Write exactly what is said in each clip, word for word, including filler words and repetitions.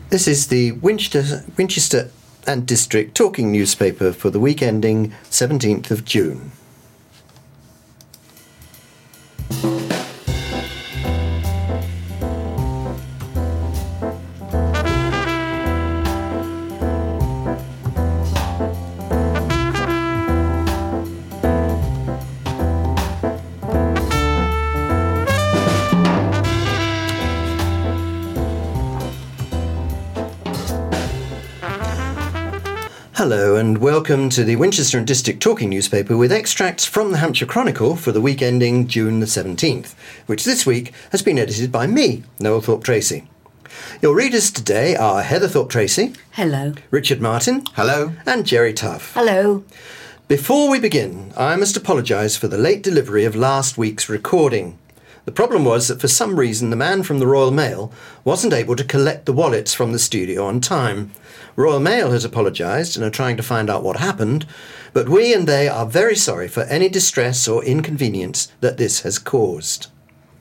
This is the Winchester, Winchester and District Talking newspaper for the week ending seventeenth of June. Hello and welcome to the Winchester and District Talking newspaper with extracts from the Hampshire Chronicle for the week ending June the seventeenth, which this week has been edited by me, Noel Thorpe-Tracy. Your readers today are Heather Thorpe-Tracy. Hello. Richard Martin. Hello. And Jerry Tuff. Hello. Before we begin, I must apologise for the late delivery of last week's recording. The problem was that for some reason the man from the Royal Mail wasn't able to collect the wallets from the studio on time. Royal Mail has apologised and are trying to find out what happened, but we and they are very sorry for any distress or inconvenience that this has caused.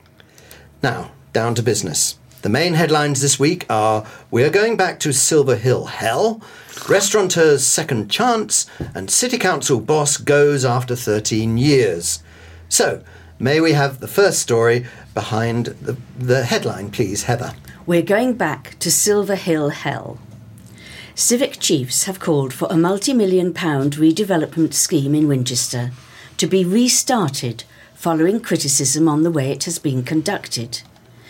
Now, down to business. The main headlines this week are We're Going Back to Silver Hill Hell, Restaurateur's Second Chance, and City Council Boss Goes After thirteen years. So, may we have the first story behind the, the headline, please, Heather? We're going back to Silver Hill Hell. Civic chiefs have called for a multi-million pound redevelopment scheme in Winchester to be restarted following criticism on the way it has been conducted.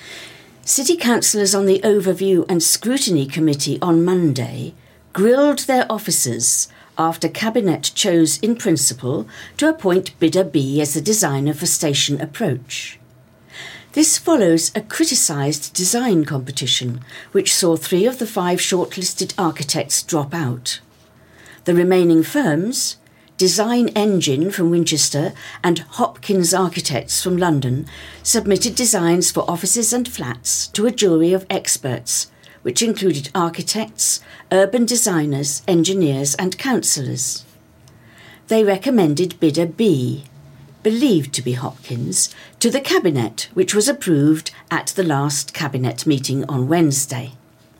City councillors on the Overview and Scrutiny Committee on Monday grilled their officers after Cabinet chose in principle to appoint Bidder B as the designer for Station Approach. This follows a criticised design competition, which saw three of the five shortlisted architects drop out. The remaining firms, Design Engine from Winchester and Hopkins Architects from London, submitted designs for offices and flats to a jury of experts, which included architects, urban designers, engineers and councillors. They recommended Bidder B, believed to be Hopkins, to the Cabinet, which was approved at the last Cabinet meeting on Wednesday.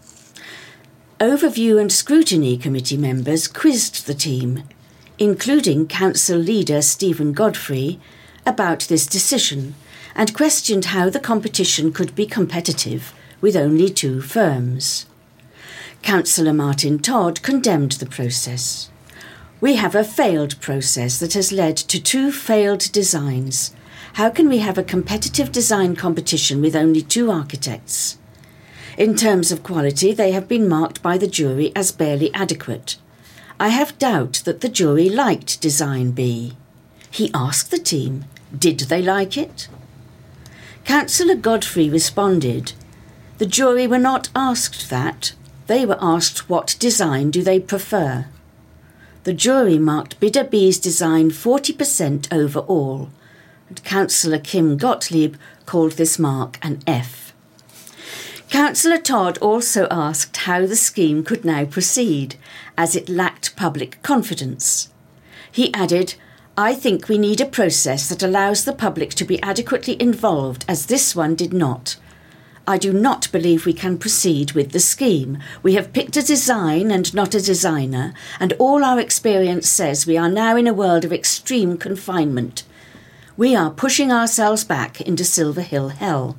Overview and Scrutiny Committee members quizzed the team, including Council leader Stephen Godfrey, about this decision and questioned how the competition could be competitive with only two firms. Councillor Martin Todd condemned the process. We have a failed process that has led to two failed designs. How can we have a competitive design competition with only two architects? In terms of quality, they have been marked by the jury as barely adequate. I have doubt that the jury liked Design B. He asked the team, did they like it? Councillor Godfrey responded, the jury were not asked that. They were asked what design do they prefer. The jury marked Bidder B's design forty percent overall, and Councillor Kim Gottlieb called this mark an F. Councillor Todd also asked how the scheme could now proceed, as it lacked public confidence. He added, I think we need a process that allows the public to be adequately involved, as this one did not. I do not believe we can proceed with the scheme. We have picked a design and not a designer, and all our experience says we are now in a world of extreme confinement. We are pushing ourselves back into Silver Hill Hell.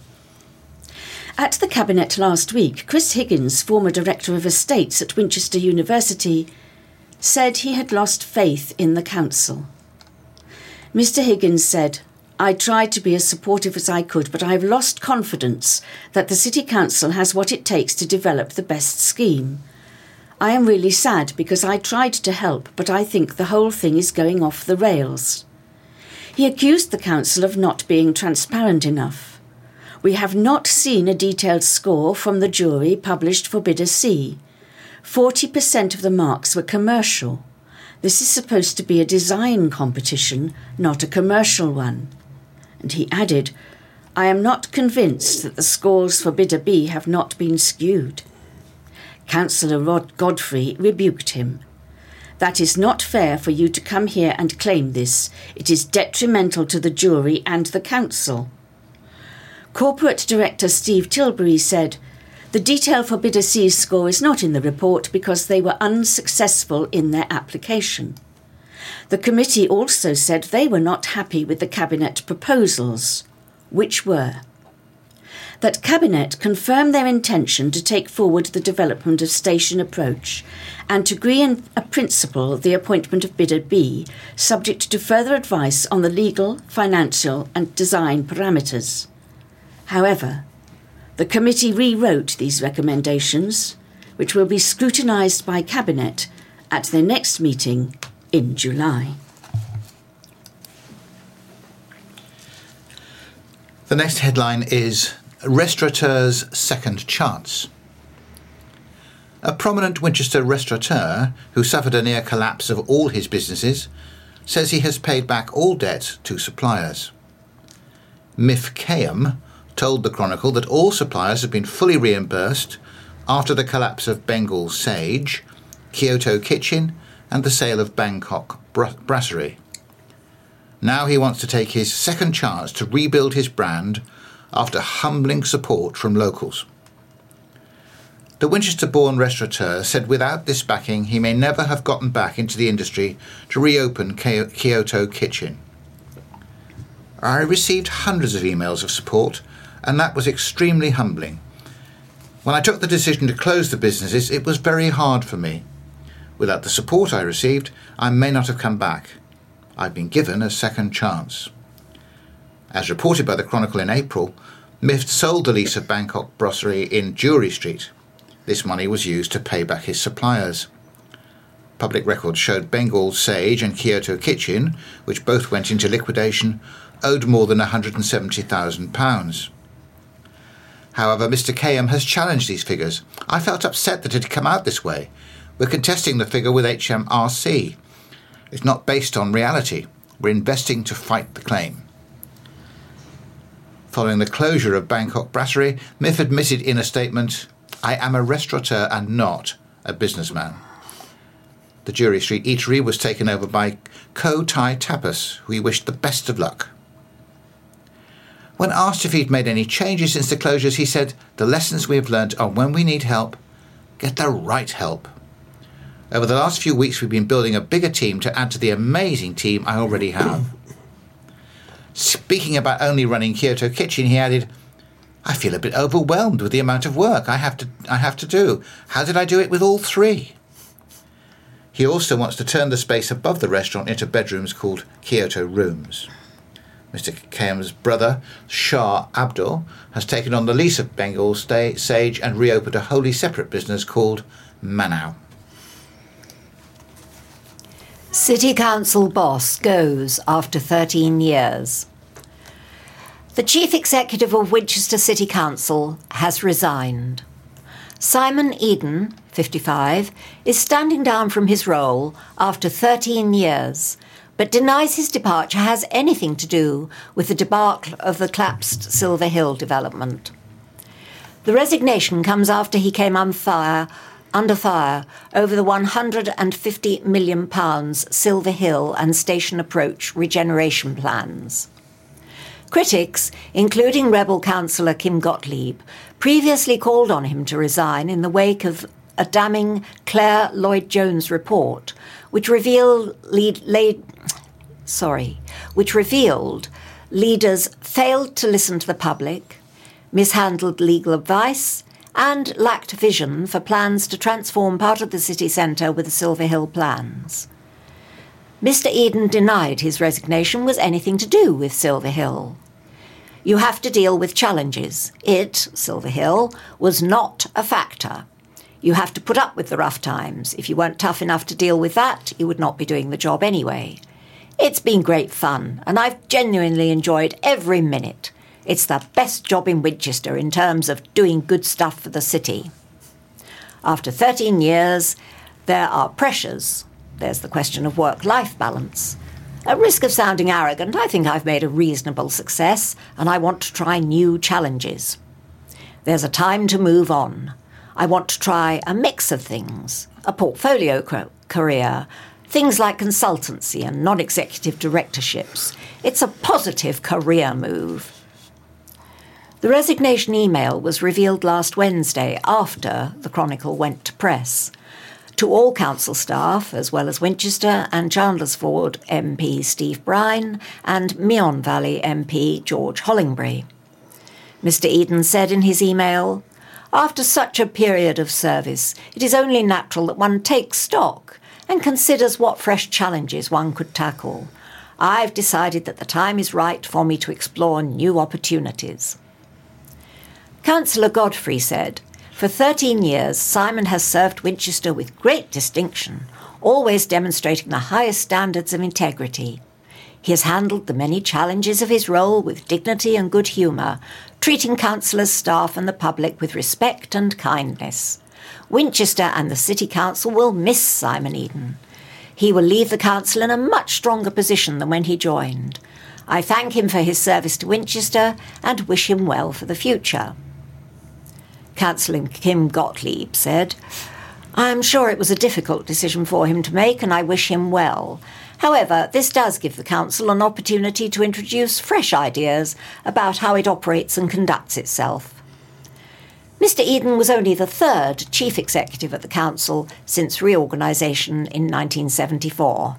At the Cabinet last week, Chris Higgins, former Director of Estates at Winchester University, said he had lost faith in the council. Mister Higgins said, I tried to be as supportive as I could, but I've lost confidence that the City Council has what it takes to develop the best scheme. I am really sad because I tried to help, but I think the whole thing is going off the rails. He accused the council of not being transparent enough. We have not seen a detailed score from the jury published for Bidder C. forty percent of the marks were commercial. This is supposed to be a design competition, not a commercial one. And he added, I am not convinced that the scores for Bidder B have not been skewed. Councillor Rod Godfrey rebuked him. That is not fair for you to come here and claim this. It is detrimental to the jury and the council. Corporate Director Steve Tilbury said, The detail for Bidder C's score is not in the report because they were unsuccessful in their application. The committee also said they were not happy with the Cabinet proposals, which were that Cabinet confirm their intention to take forward the development of station approach and to agree in a principle the appointment of Bidder B, subject to further advice on the legal, financial and design parameters. However, the committee rewrote these recommendations, which will be scrutinised by Cabinet at their next meeting in July. The next headline is Restaurateur's Second Chance. A prominent Winchester restaurateur who suffered a near collapse of all his businesses says he has paid back all debt to suppliers. Miff Kayham told the Chronicle that all suppliers have been fully reimbursed after the collapse of Bengal Sage, Kyoto Kitchen and the sale of Bangkok Brasserie. Now he wants to take his second chance to rebuild his brand after humbling support from locals. The Winchester-born restaurateur said without this backing he may never have gotten back into the industry to reopen Kyoto Kitchen. I received hundreds of emails of support, and that was extremely humbling. When I took the decision to close the businesses, it was very hard for me. Without the support I received, I may not have come back. I've been given a second chance. As reported by the Chronicle in April, Miff sold the lease of Bangkok Brasserie in Jewellery Street. This money was used to pay back his suppliers. Public records showed Bengal Sage and Kyoto Kitchen, which both went into liquidation, owed more than one hundred seventy thousand pounds. However, Mister Kayham has challenged these figures. I felt upset that it had come out this way. We're contesting the figure with H M R C. It's not based on reality. We're investing to fight the claim. Following the closure of Bangkok Brasserie, Miff admitted in a statement, "I am a restaurateur and not a businessman." The Jewellery Street eatery was taken over by Ko Thai Tapas, who he wished the best of luck. When asked if he'd made any changes since the closures, he said, "The lessons we have learnt are when we need help, get the right help. Over the last few weeks we've been building a bigger team to add to the amazing team I already have." Speaking about only running Kyoto Kitchen, he added, "I feel a bit overwhelmed with the amount of work I have to I have to do. How did I do it with all three?" He also wants to turn the space above the restaurant into bedrooms called Kyoto Rooms. Mister Kayham's brother, Shah Abdul, has taken on the lease of Bengal Sage and reopened a wholly separate business called Manau. City Council boss goes after thirteen years. The Chief Executive of Winchester City Council has resigned. Simon Eden, fifty-five, is standing down from his role after thirteen years, but denies his departure has anything to do with the debacle of the collapsed Silver Hill development. The resignation comes after he came on fire under fire over the one hundred fifty million pounds Silver Hill and Station Approach regeneration plans. Critics, including Rebel councillor Kim Gottlieb, previously called on him to resign in the wake of a damning Claire Lloyd-Jones report, which revealed, lead, laid, sorry, which revealed leaders failed to listen to the public, mishandled legal advice, and lacked vision for plans to transform part of the city centre with the Silver Hill plans. Mister Eden denied his resignation was anything to do with Silver Hill. You have to deal with challenges. It, Silver Hill, was not a factor. You have to put up with the rough times. If you weren't tough enough to deal with that, you would not be doing the job anyway. It's been great fun, and I've genuinely enjoyed every minute. It's the best job in Winchester in terms of doing good stuff for the city. After thirteen years, there are pressures. There's the question of work-life balance. At risk of sounding arrogant, I think I've made a reasonable success, and I want to try new challenges. There's a time to move on. I want to try a mix of things, a portfolio co- career, things like consultancy and non-executive directorships. It's a positive career move. The resignation email was revealed last Wednesday after the Chronicle went to press, to all council staff, as well as Winchester and Chandlersford M P Steve Brine and Meon Valley M P George Hollingbury. Mister Eden said in his email, "After such a period of service, it is only natural that one takes stock and considers what fresh challenges one could tackle. I've decided that the time is right for me to explore new opportunities." Councillor Godfrey said, "For thirteen years, Simon has served Winchester with great distinction, always demonstrating the highest standards of integrity. He has handled the many challenges of his role with dignity and good humour, treating councillors, staff and the public with respect and kindness. Winchester and the City Council will miss Simon Eden. He will leave the council in a much stronger position than when he joined. I thank him for his service to Winchester and wish him well for the future." Councillor Kim Gottlieb said, "I am sure it was a difficult decision for him to make and I wish him well. However, this does give the council an opportunity to introduce fresh ideas about how it operates and conducts itself." Mister Eden was only the third chief executive at the council since reorganisation in nineteen seventy-four.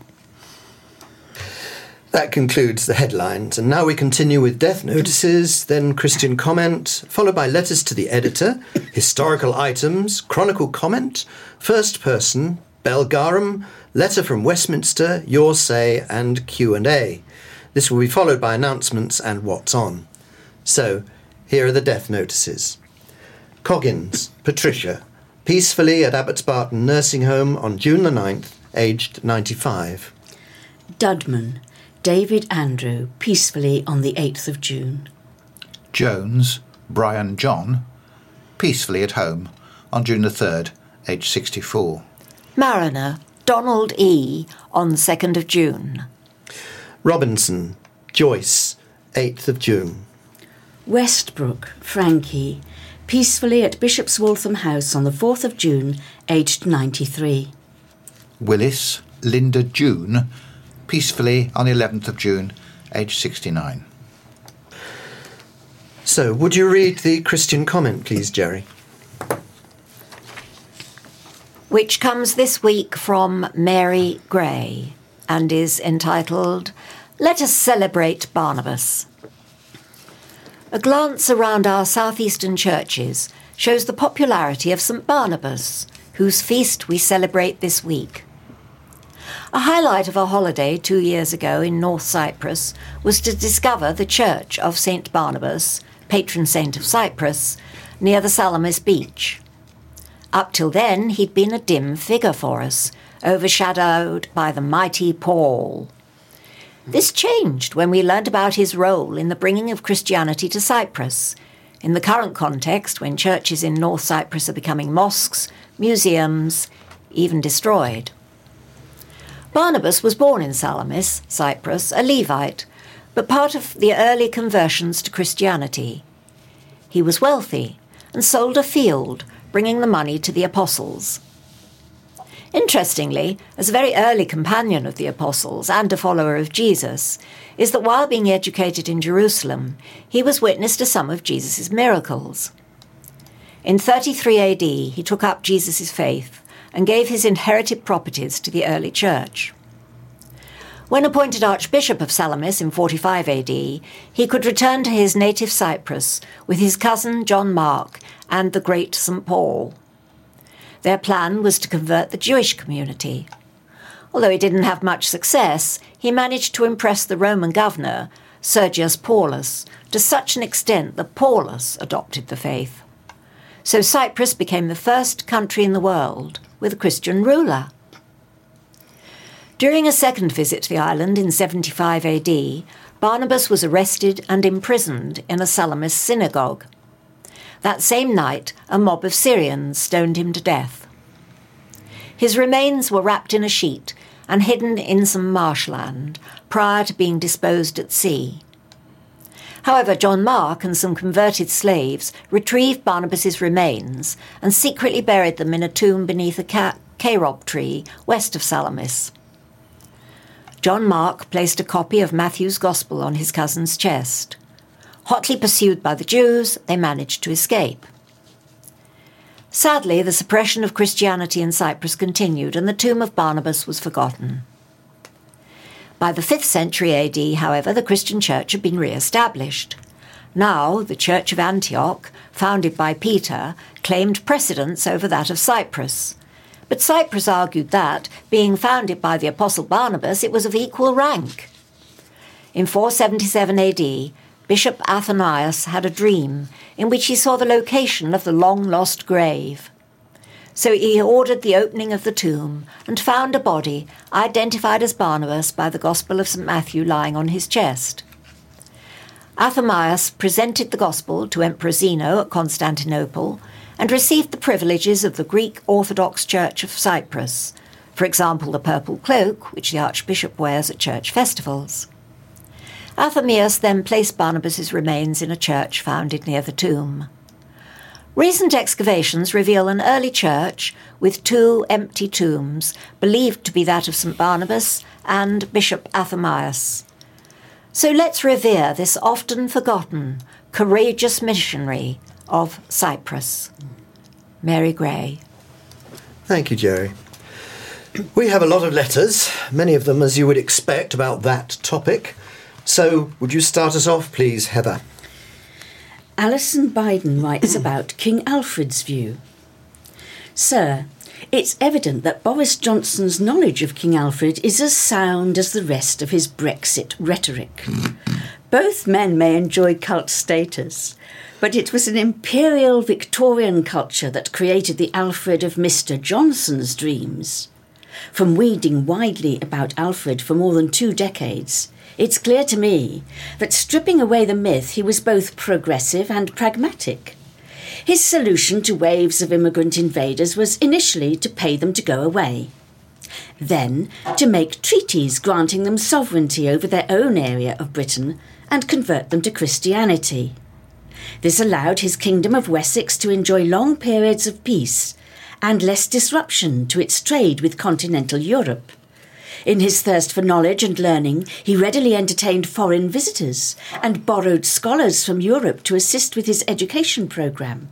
That concludes the headlines, and now we continue with death notices, then Christian comment, followed by letters to the editor, historical items, chronicle comment, first person, bell garum, letter from Westminster, your say, and Q and A. This will be followed by announcements and what's on. So, here are the death notices. Coggins, Patricia, peacefully at Abbots Barton Nursing Home on June the ninth, aged ninety-five. Dudman, David Andrew, peacefully on the eighth of June. Jones, Brian John, peacefully at home on June the third, aged sixty-four. Mariner, Donald E., on the second of June. Robinson, Joyce, eighth of June. Westbrook, Frankie, peacefully at Bishop's Waltham House on the fourth of June, aged ninety-three. Willis, Linda June, peacefully on the eleventh of June, aged sixty-nine. So, would you read the Christian comment, please, Jerry? Which comes this week from Mary Gray and is entitled, "Let us Celebrate Barnabas." A glance around our southeastern churches shows the popularity of Saint Barnabas, whose feast we celebrate this week. A highlight of our holiday two years ago in North Cyprus was to discover the church of Saint Barnabas, patron saint of Cyprus, near the Salamis beach. Up till then, he'd been a dim figure for us, overshadowed by the mighty Paul. This changed when we learned about his role in the bringing of Christianity to Cyprus, in the current context when churches in North Cyprus are becoming mosques, museums, even destroyed. Barnabas was born in Salamis, Cyprus, a Levite, but part of the early conversions to Christianity. He was wealthy and sold a field, bringing the money to the apostles. Interestingly, as a very early companion of the apostles and a follower of Jesus, is that while being educated in Jerusalem, he was witness to some of Jesus' miracles. In thirty-three A D, he took up Jesus' faith and gave his inherited properties to the early church. When appointed Archbishop of Salamis in forty-five A D, he could return to his native Cyprus with his cousin John Mark and the great Saint Paul. Their plan was to convert the Jewish community. Although he didn't have much success, he managed to impress the Roman governor, Sergius Paulus, to such an extent that Paulus adopted the faith. So Cyprus became the first country in the world with a Christian ruler. During a second visit to the island in seventy-five A D, Barnabas was arrested and imprisoned in a Salamis synagogue. That same night, a mob of Syrians stoned him to death. His remains were wrapped in a sheet and hidden in some marshland prior to being disposed at sea. However, John Mark and some converted slaves retrieved Barnabas's remains and secretly buried them in a tomb beneath a ca- carob tree west of Salamis. John Mark placed a copy of Matthew's Gospel on his cousin's chest. Hotly pursued by the Jews, they managed to escape. Sadly, the suppression of Christianity in Cyprus continued, and the tomb of Barnabas was forgotten. By the fifth century A D, however, the Christian church had been re-established. Now, the Church of Antioch, founded by Peter, claimed precedence over that of Cyprus. But Cyprus argued that, being founded by the Apostle Barnabas, it was of equal rank. In four seventy-seven A D, Bishop Athanaeus had a dream in which he saw the location of the long-lost grave. So he ordered the opening of the tomb and found a body identified as Barnabas by the Gospel of Saint Matthew lying on his chest. Athanaeus presented the Gospel to Emperor Zeno at Constantinople and received the privileges of the Greek Orthodox Church of Cyprus, for example, the purple cloak which the Archbishop wears at church festivals. Athanaeus then placed Barnabas's remains in a church founded near the tomb. Recent excavations reveal an early church with two empty tombs, believed to be that of Saint Barnabas and Bishop Athanaeus. So let's revere this often forgotten, courageous missionary of Cyprus. Mary Gray. Thank you, Jerry. We have a lot of letters, many of them, as you would expect, about that topic. So, would you start us off, please, Heather? Alison Biden writes about King Alfred's view. Sir, it's evident that Boris Johnson's knowledge of King Alfred is as sound as the rest of his Brexit rhetoric. Both men may enjoy cult status, but it was an imperial Victorian culture that created the Alfred of Mister Johnson's dreams. From reading widely about Alfred for more than two decades, it's clear to me that stripping away the myth, he was both progressive and pragmatic. His solution to waves of immigrant invaders was initially to pay them to go away, then to make treaties granting them sovereignty over their own area of Britain and convert them to Christianity. This allowed his kingdom of Wessex to enjoy long periods of peace and less disruption to its trade with continental Europe. In his thirst for knowledge and learning, he readily entertained foreign visitors and borrowed scholars from Europe to assist with his education programme.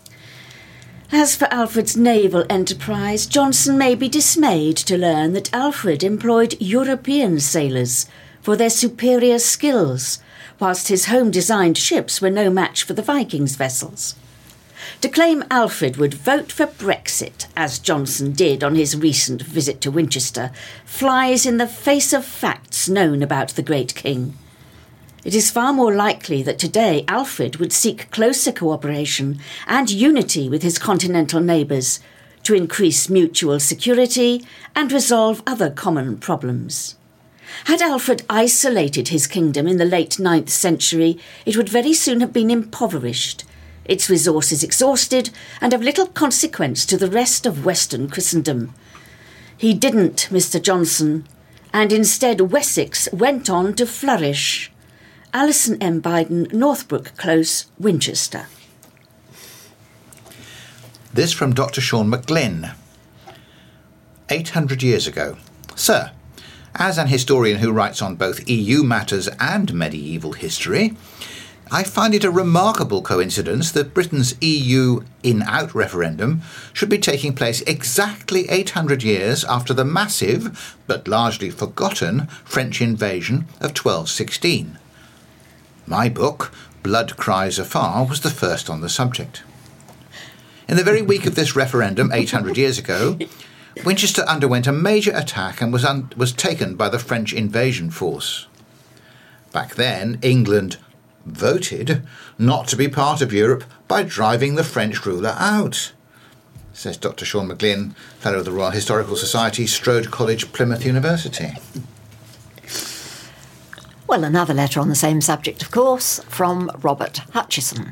As for Alfred's naval enterprise, Johnson may be dismayed to learn that Alfred employed European sailors for their superior skills, whilst his home-designed ships were no match for the Vikings' vessels. To claim Alfred would vote for Brexit, as Johnson did on his recent visit to Winchester, flies in the face of facts known about the great king. It is far more likely that today Alfred would seek closer cooperation and unity with his continental neighbours to increase mutual security and resolve other common problems. Had Alfred isolated his kingdom in the late ninth century, it would very soon have been impoverished, its resources exhausted, and of little consequence to the rest of Western Christendom. He didn't, Mister Johnson, and instead Wessex went on to flourish. Alison M. Biden, Northbrook Close, Winchester. This from Doctor Sean McGlynn. eight hundred years ago. Sir, as an historian who writes on both E U matters and medieval history, I find it a remarkable coincidence that Britain's E U in-out referendum should be taking place exactly eight hundred years after the massive, but largely forgotten, French invasion of twelve sixteen. My book, Blood Cries Afar, was the first on the subject. In the very week of this referendum, eight hundred years ago, Winchester underwent a major attack and was, un- was taken by the French invasion force. Back then, England voted not to be part of Europe by driving the French ruler out, says Doctor Sean McGlynn, Fellow of the Royal Historical Society, Strode College, Plymouth University. Well, another letter on the same subject, of course, from Robert Hutchison.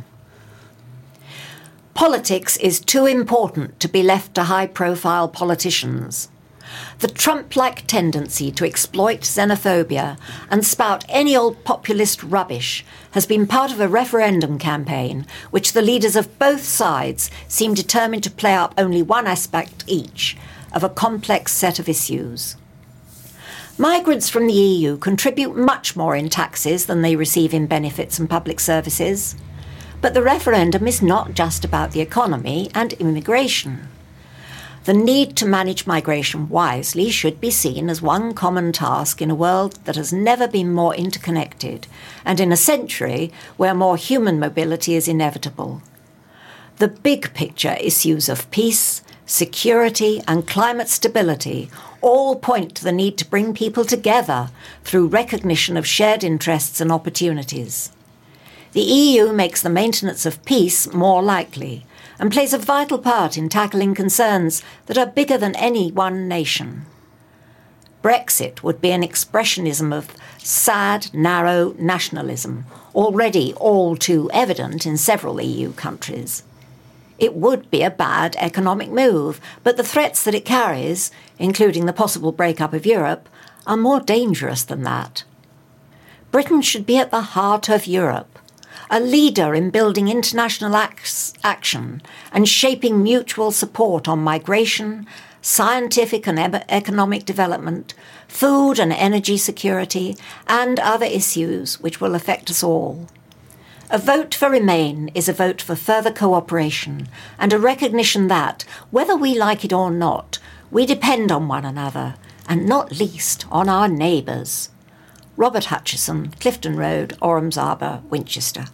Politics is too important to be left to high-profile politicians. The Trump-like tendency to exploit xenophobia and spout any old populist rubbish has been part of a referendum campaign which the leaders of both sides seem determined to play up only one aspect each of a complex set of issues. Migrants from the E U contribute much more in taxes than they receive in benefits and public services. But the referendum is not just about the economy and immigration. The need to manage migration wisely should be seen as one common task in a world that has never been more interconnected and in a century where more human mobility is inevitable. The big picture issues of peace, security and climate stability all point to the need to bring people together through recognition of shared interests and opportunities. The E U makes the maintenance of peace more likely and plays a vital part in tackling concerns that are bigger than any one nation. Brexit would be an expressionism of sad, narrow nationalism, already all too evident in several E U countries. It would be a bad economic move, but the threats that it carries, including the possible breakup of Europe, are more dangerous than that. Britain should be at the heart of Europe, a leader in building international ac- action and shaping mutual support on migration, scientific and e- economic development, food and energy security, and other issues which will affect us all. A vote for Remain is a vote for further cooperation and a recognition that, whether we like it or not, we depend on one another, and not least on our neighbours. Robert Hutchison, Clifton Road, Orams Arbour, Winchester.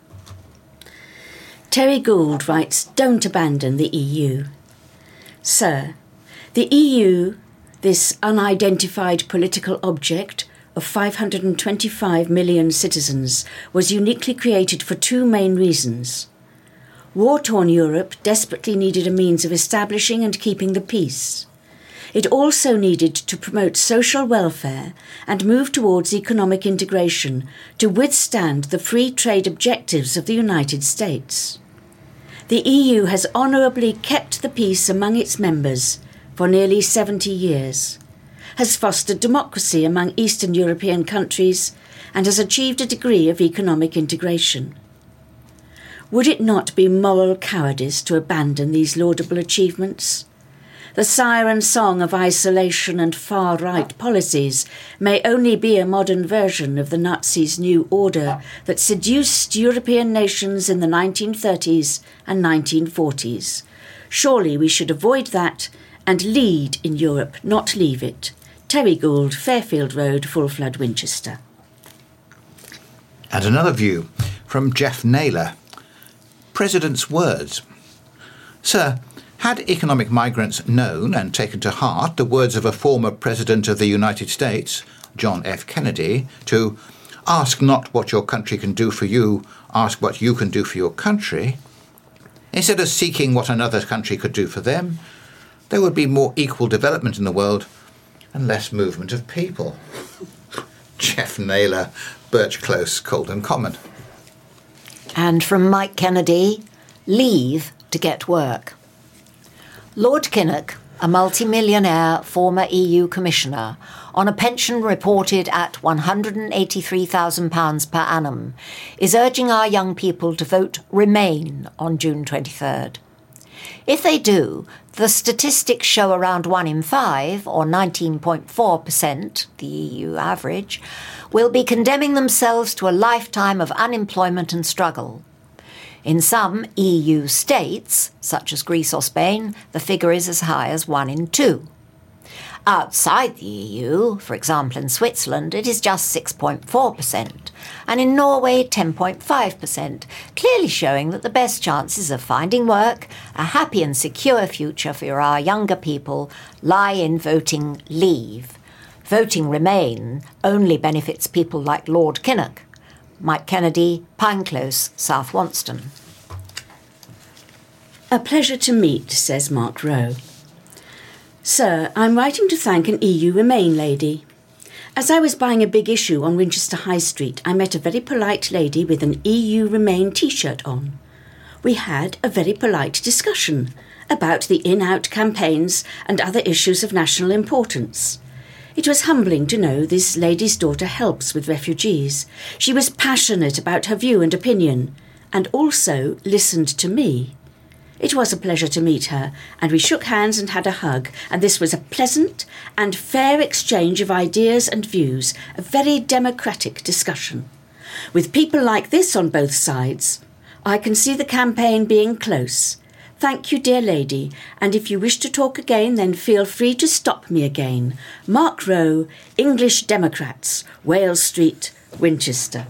Terry Gould writes, "Don't abandon the E U." Sir, the E U, this unidentified political object of five hundred twenty-five million citizens, was uniquely created for two main reasons. War-torn Europe desperately needed a means of establishing and keeping the peace. It also needed to promote social welfare and move towards economic integration to withstand the free trade objectives of the United States. The E U has honourably kept the peace among its members for nearly seventy years, has fostered democracy among Eastern European countries, and has achieved a degree of economic integration. Would it not be moral cowardice to abandon these laudable achievements? The siren song of isolation and far-right policies may only be a modern version of the Nazis' new order that seduced European nations in the nineteen thirties and nineteen forties. Surely we should avoid that and lead in Europe, not leave it. Terry Gould, Fairfield Road, Full Flood, Winchester. And another view from Jeff Naylor. President's words. Sir, had economic migrants known and taken to heart the words of a former President of the United States, John F. Kennedy, to ask not what your country can do for you, ask what you can do for your country, instead of seeking what another country could do for them, there would be more equal development in the world and less movement of people. Jeff Naylor, Birch Close, Coldham Common. And from Mike Kennedy, leave to get work. Lord Kinnock, a multimillionaire former E U commissioner, on a pension reported at one hundred eighty-three thousand pounds per annum, is urging our young people to vote Remain on June twenty-third. If they do, the statistics show around one in five, or nineteen point four percent, the E U average, will be condemning themselves to a lifetime of unemployment and struggle. In some E U states, such as Greece or Spain, the figure is as high as one in two. Outside the E U, for example in Switzerland, it is just six point four percent, and in Norway ten point five percent, clearly showing that the best chances of finding work, a happy and secure future for our younger people, lie in voting Leave. Voting Remain only benefits people like Lord Kinnock. Mike Kennedy, Pine Close, South Wonston. A pleasure to meet, says Mark Rowe. Sir, I'm writing to thank an E U Remain lady. As I was buying a big issue on Winchester High Street, I met a very polite lady with an E U Remain T-shirt on. We had a very polite discussion about the in-out campaigns and other issues of national importance. It was humbling to know this lady's daughter helps with refugees. She was passionate about her view and opinion, and also listened to me. It was a pleasure to meet her, and we shook hands and had a hug, and this was a pleasant and fair exchange of ideas and views, a very democratic discussion. With people like this on both sides, I can see the campaign being close. Thank you, dear lady, and if you wish to talk again, then feel free to stop me again. Mark Rowe, English Democrats, Wales Street, Winchester.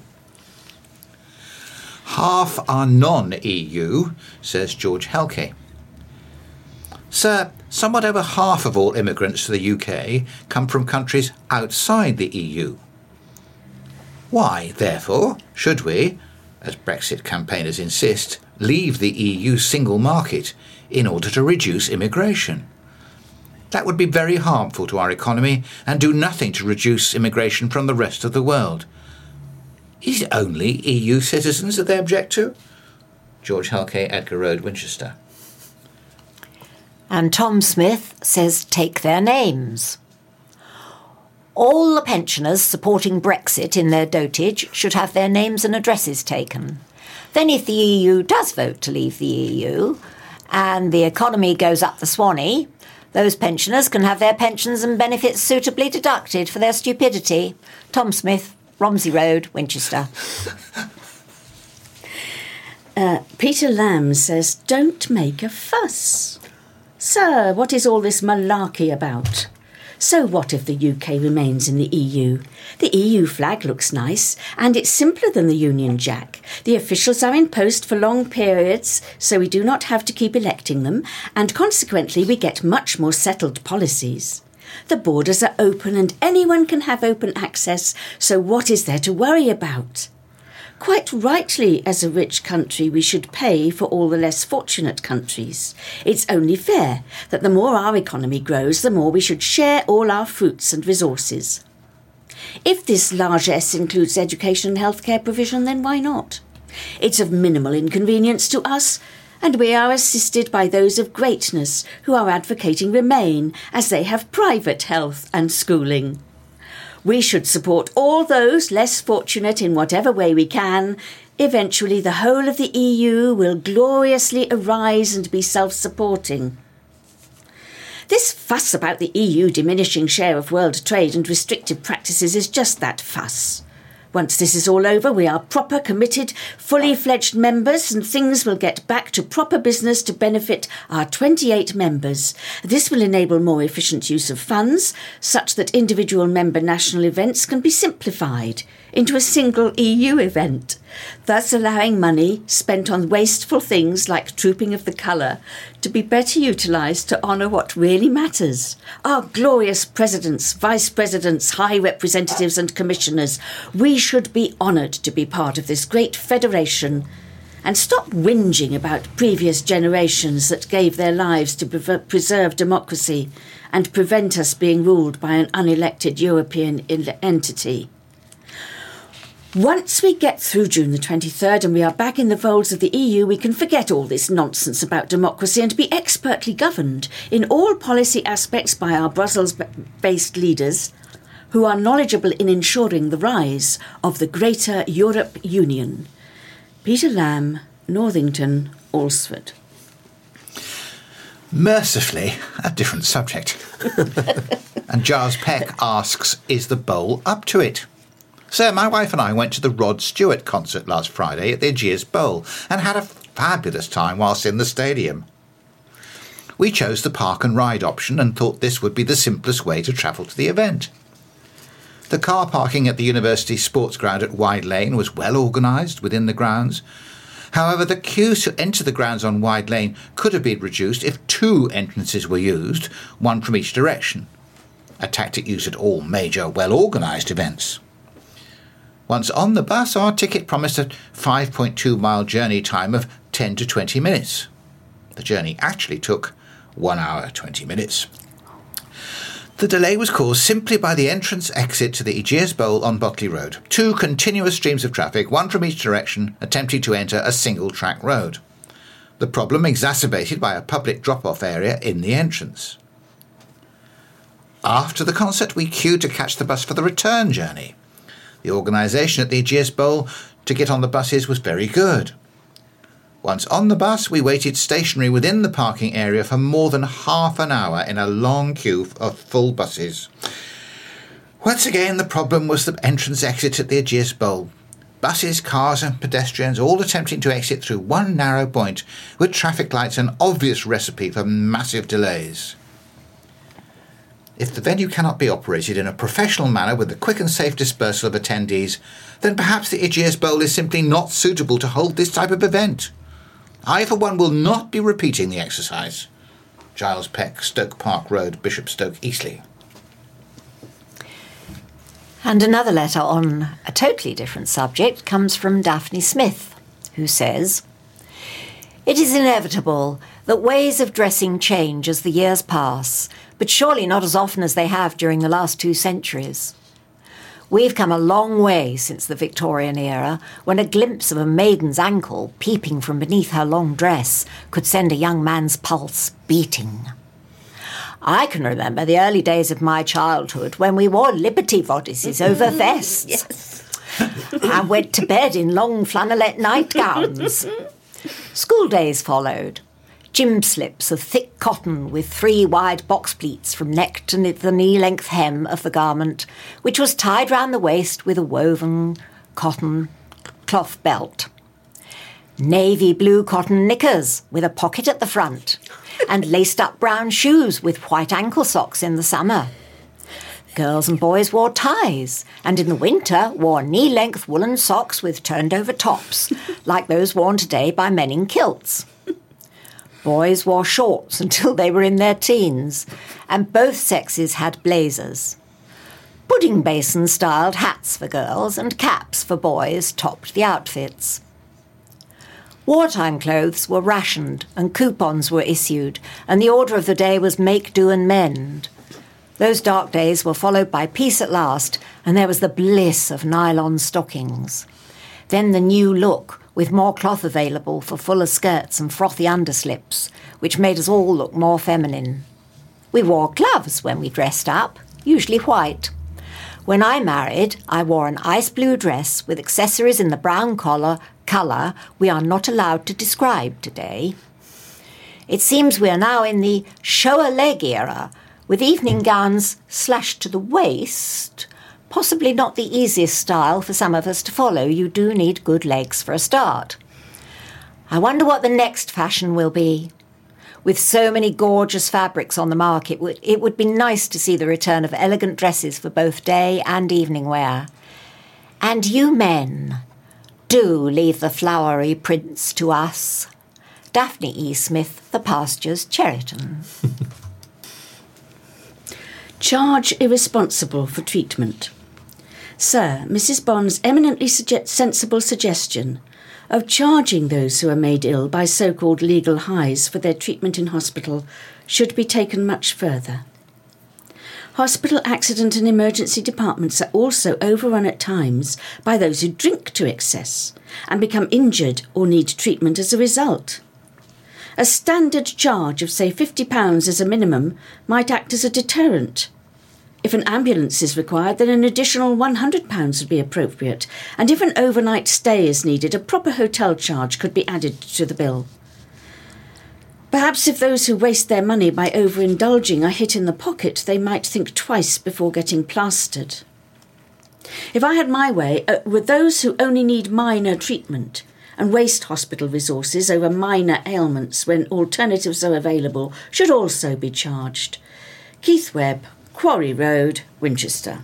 Half are non-E U, says George Helke. Sir, somewhat over half of all immigrants to the U K come from countries outside the E U. Why, therefore, should we, as Brexit campaigners insist, leave the E U single market in order to reduce immigration? That would be very harmful to our economy and do nothing to reduce immigration from the rest of the world. Is it only E U citizens that they object to? George Helke, Edgar Road, Winchester. And Tom Smith says take their names. All the pensioners supporting Brexit in their dotage should have their names and addresses taken. Then if the E U does vote to leave the E U and the economy goes up the Swanee, those pensioners can have their pensions and benefits suitably deducted for their stupidity. Tom Smith, Romsey Road, Winchester. Uh, Peter Lamb says, don't make a fuss. Sir, what is all this malarkey about? So what if the U K remains in the E U? The E U flag looks nice, and it's simpler than the Union Jack. The officials are in post for long periods, so we do not have to keep electing them, and consequently we get much more settled policies. The borders are open and anyone can have open access, so what is there to worry about? Quite rightly, as a rich country, we should pay for all the less fortunate countries. It's only fair that the more our economy grows, the more we should share all our fruits and resources. If this largesse includes education and healthcare provision, then why not? It's of minimal inconvenience to us, and we are assisted by those of greatness who are advocating Remain, as they have private health and schooling. We should support all those less fortunate in whatever way we can. Eventually, the whole of the E U will gloriously arise and be self-supporting. This fuss about the E U diminishing share of world trade and restrictive practices is just that fuss. Once this is all over, we are proper, committed, fully fledged members, and things will get back to proper business to benefit our twenty-eight members. This will enable more efficient use of funds, such that individual member national events can be simplified into a single E U event, thus allowing money spent on wasteful things like trooping of the colour to be better utilised to honour what really matters. Our glorious presidents, vice presidents, high representatives and commissioners, we should be honoured to be part of this great federation and stop whinging about previous generations that gave their lives to pre- preserve democracy and prevent us being ruled by an unelected European entity. Once we get through June the twenty-third and we are back in the folds of the E U, we can forget all this nonsense about democracy and be expertly governed in all policy aspects by our Brussels-based leaders who are knowledgeable in ensuring the rise of the greater Europe Union. Peter Lamb, Northington, Alresford. Mercifully, a different subject. And Giles Peck asks, is the bowl up to it? Sir, my wife and I went to the Rod Stewart concert last Friday at the Ageas Bowl and had a fabulous time whilst in the stadium. We chose the park and ride option and thought this would be the simplest way to travel to the event. The car parking at the University Sports Ground at Wide Lane was well organised within the grounds. However, the queues to enter the grounds on Wide Lane could have been reduced if two entrances were used, one from each direction, a tactic used at all major well-organised events. Once on the bus, our ticket promised a five point two mile journey time of ten to twenty minutes. The journey actually took one hour twenty minutes. The delay was caused simply by the entrance-exit to the Ageas Bowl on Botley Road. Two continuous streams of traffic, one from each direction, attempting to enter a single-track road. The problem exacerbated by a public drop-off area in the entrance. After the concert, we queued to catch the bus for the return journey. The organisation at the Ageas Bowl to get on the buses was very good. Once on the bus, we waited stationary within the parking area for more than half an hour in a long queue of full buses. Once again, the problem was the entrance-exit at the Aegeus Bowl. Buses, cars and pedestrians all attempting to exit through one narrow point, with traffic lights an obvious recipe for massive delays. If the venue cannot be operated in a professional manner with the quick and safe dispersal of attendees, then perhaps the Aegeus Bowl is simply not suitable to hold this type of event. I, for one, will not be repeating the exercise. Giles Peck, Stoke Park Road, Bishopstoke, Eastleigh. And another letter on a totally different subject comes from Daphne Smith, who says, "It is inevitable that ways of dressing change as the years pass, but surely not as often as they have during the last two centuries. We've come a long way since the Victorian era, when a glimpse of a maiden's ankle peeping from beneath her long dress could send a young man's pulse beating. I can remember the early days of my childhood when we wore Liberty bodices over vests Yes. and went to bed in long flannelette nightgowns. School days followed. Gym slips of thick cotton with three wide box pleats from neck to the knee-length hem of the garment, which was tied round the waist with a woven cotton cloth belt. Navy blue cotton knickers with a pocket at the front, and laced-up brown shoes with white ankle socks in the summer. Girls and boys wore ties, and in the winter wore knee-length woolen socks with turned-over tops, like those worn today by men in kilts. Boys wore shorts until they were in their teens, and both sexes had blazers. Pudding basin-styled hats for girls and caps for boys topped the outfits. Wartime clothes were rationed and coupons were issued, and the order of the day was make, do and mend. Those dark days were followed by peace at last, and there was the bliss of nylon stockings. Then the new look, with more cloth available for fuller skirts and frothy underslips, which made us all look more feminine. We wore gloves when we dressed up, usually white. When I married, I wore an ice blue dress with accessories in the brown collar colour we are not allowed to describe today. It seems we are now in the show a leg era, with evening gowns slashed to the waist. Possibly not the easiest style for some of us to follow. You do need good legs for a start. I wonder what the next fashion will be. With so many gorgeous fabrics on the market, it would be nice to see the return of elegant dresses for both day and evening wear. And you men, do leave the flowery prints to us. Daphne E. Smith, The Pastures, Cheriton. Charge irresponsible for treatment. Sir, Missus Bond's eminently suge- sensible suggestion of charging those who are made ill by so-called legal highs for their treatment in hospital should be taken much further. Hospital accident and emergency departments are also overrun at times by those who drink to excess and become injured or need treatment as a result. A standard charge of, say, fifty pounds as a minimum might act as a deterrent. If an ambulance is required, then an additional one hundred pounds would be appropriate, and if an overnight stay is needed, a proper hotel charge could be added to the bill. Perhaps if those who waste their money by overindulging are hit in the pocket, they might think twice before getting plastered. If I had my way, uh, with those who only need minor treatment and waste hospital resources over minor ailments when alternatives are available, should also be charged. Keith Webb, Quarry Road, Winchester.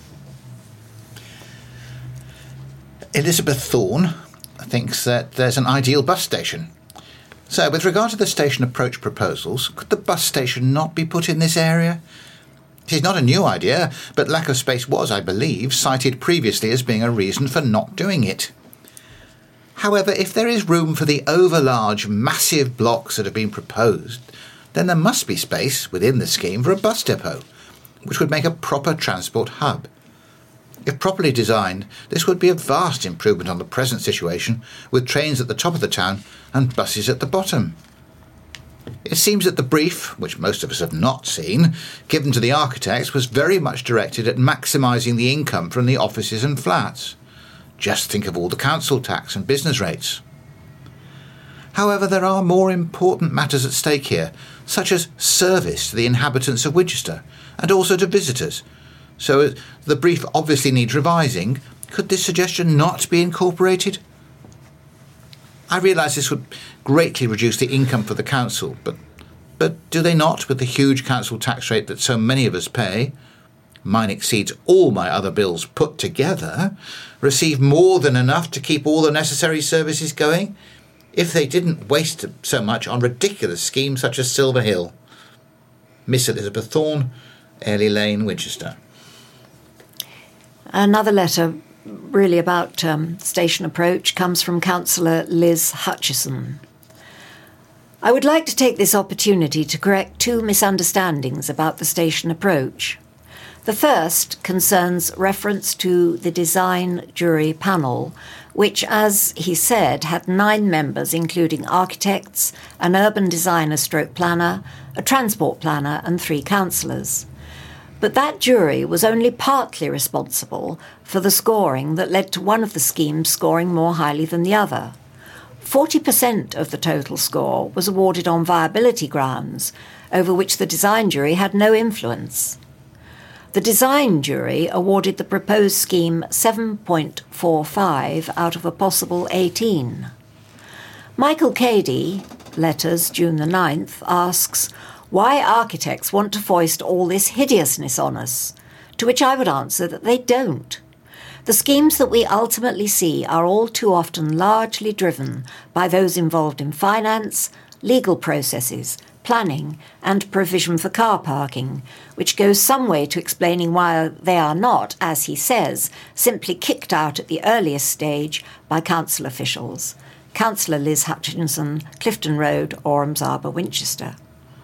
Elizabeth Thorne thinks that there's an ideal bus station. So, with regard to the station approach proposals, could the bus station not be put in this area? It is not a new idea, but lack of space was, I believe, cited previously as being a reason for not doing it. However, if there is room for the overlarge, massive blocks that have been proposed, then there must be space within the scheme for a bus depot, which would make a proper transport hub. If properly designed, this would be a vast improvement on the present situation, with trains at the top of the town and buses at the bottom. It seems that the brief, which most of us have not seen, given to the architects was very much directed at maximising the income from the offices and flats. Just think of all the council tax and business rates. However, there are more important matters at stake here, such as service to the inhabitants of Winchester and also to visitors. So the brief obviously needs revising. Could this suggestion not be incorporated? I realise this would greatly reduce the income for the council, but but do they not, with the huge council tax rate that so many of us pay? Mine exceeds all my other bills put together, receive more than enough to keep all the necessary services going, if they didn't waste so much on ridiculous schemes such as Silver Hill. Miss Elizabeth Thorne, Airlie Lane, Winchester. Another letter really about um, station approach comes from Councillor Liz Hutchison. I would like to take this opportunity to correct two misunderstandings about the station approach. The first concerns reference to the design jury panel, which, as he said, had nine members, including architects, an urban designer stroke planner, a transport planner, and three councillors. But that jury was only partly responsible for the scoring that led to one of the schemes scoring more highly than the other. forty percent of the total score was awarded on viability grounds, over which the design jury had no influence. The design jury awarded the proposed scheme seven point four five out of a possible eighteen. Michael Cady, Letters, June the ninth, asks why architects want to foist all this hideousness on us, to which I would answer that they don't. The schemes that we ultimately see are all too often largely driven by those involved in finance, legal processes, planning and provision for car parking, which goes some way to explaining why they are not, as he says, simply kicked out at the earliest stage by council officials. Councillor Liz Hutchinson, Clifton Road, Orams Arbour, Winchester.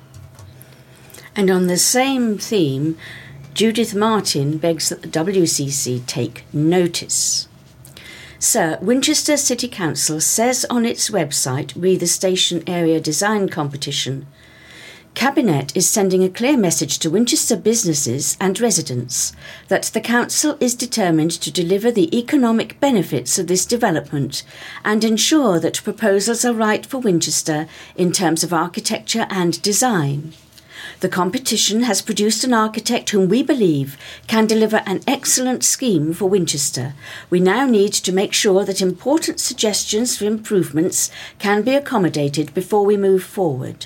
And on the same theme, Judith Martin begs that the W C C take notice. Sir, Winchester City Council says on its website, re the Station Area Design Competition, Cabinet is sending a clear message to Winchester businesses and residents that the Council is determined to deliver the economic benefits of this development and ensure that proposals are right for Winchester in terms of architecture and design. The competition has produced an architect whom we believe can deliver an excellent scheme for Winchester. We now need to make sure that important suggestions for improvements can be accommodated before we move forward.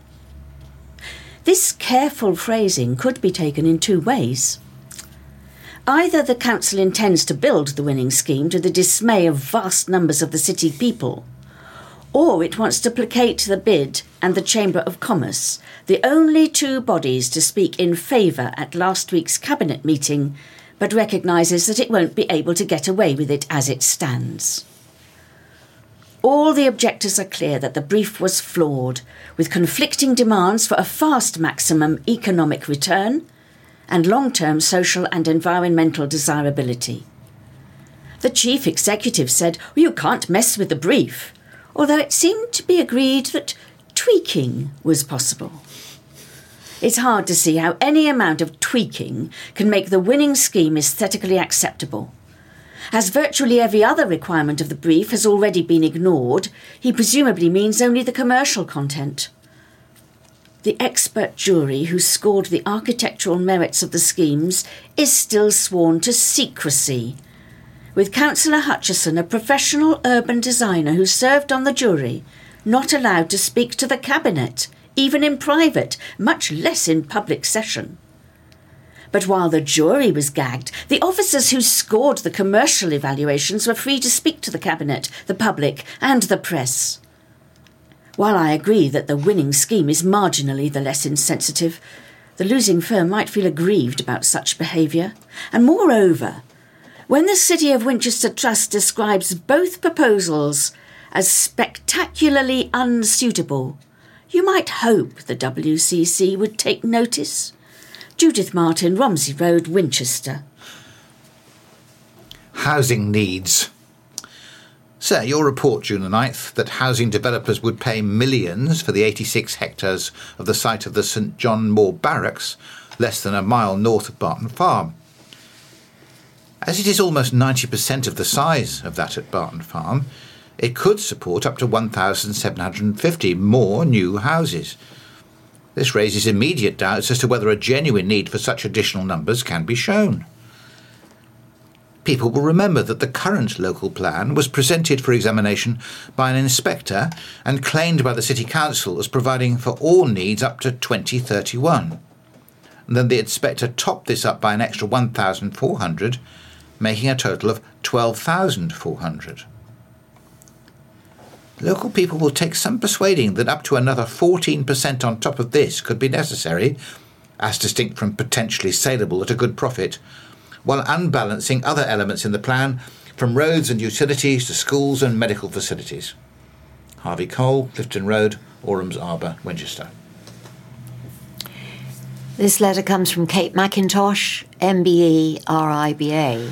This careful phrasing could be taken in two ways. Either the council intends to build the winning scheme to the dismay of vast numbers of the city people, or it wants to placate the bid and the Chamber of Commerce, the only two bodies to speak in favour at last week's Cabinet meeting, but recognises that it won't be able to get away with it as it stands. All the objectors are clear that the brief was flawed, with conflicting demands for a fast maximum economic return and long-term social and environmental desirability. The chief executive said, well, you can't mess with the brief, although it seemed to be agreed that tweaking was possible. It's hard to see how any amount of tweaking can make the winning scheme aesthetically acceptable. As virtually every other requirement of the brief has already been ignored, he presumably means only the commercial content. The expert jury who scored the architectural merits of the schemes is still sworn to secrecy, with Councillor Hutchison, a professional urban designer who served on the jury, not allowed to speak to the Cabinet, even in private, much less in public session. But while the jury was gagged, the officers who scored the commercial evaluations were free to speak to the Cabinet, the public and the press. While I agree that the winning scheme is marginally the less insensitive, the losing firm might feel aggrieved about such behaviour. And moreover, when the City of Winchester Trust describes both proposals as spectacularly unsuitable, you might hope the W C C would take notice. Judith Martin, Romsey Road, Winchester. Housing needs. Sir, your report June the ninth that housing developers would pay millions for the eighty-six hectares of the site of the St John Moore Barracks, less than a mile north of Barton Farm. As it is almost ninety percent of the size of that at Barton Farm, It could support up to one thousand seven hundred fifty more new houses. This raises immediate doubts as to whether a genuine need for such additional numbers can be shown. People will remember that the current local plan was presented for examination by an inspector and claimed by the City Council as providing for all needs up to twenty thirty-one. And then the inspector topped this up by an extra one thousand four hundred, making a total of twelve thousand four hundred. Local people will take some persuading that up to another fourteen percent on top of this could be necessary, as distinct from potentially saleable at a good profit, while unbalancing other elements in the plan, from roads and utilities to schools and medical facilities. Harvey Cole, Clifton Road, Orams Arbour, Winchester. This letter comes from Kate McIntosh, M B E, R I B A.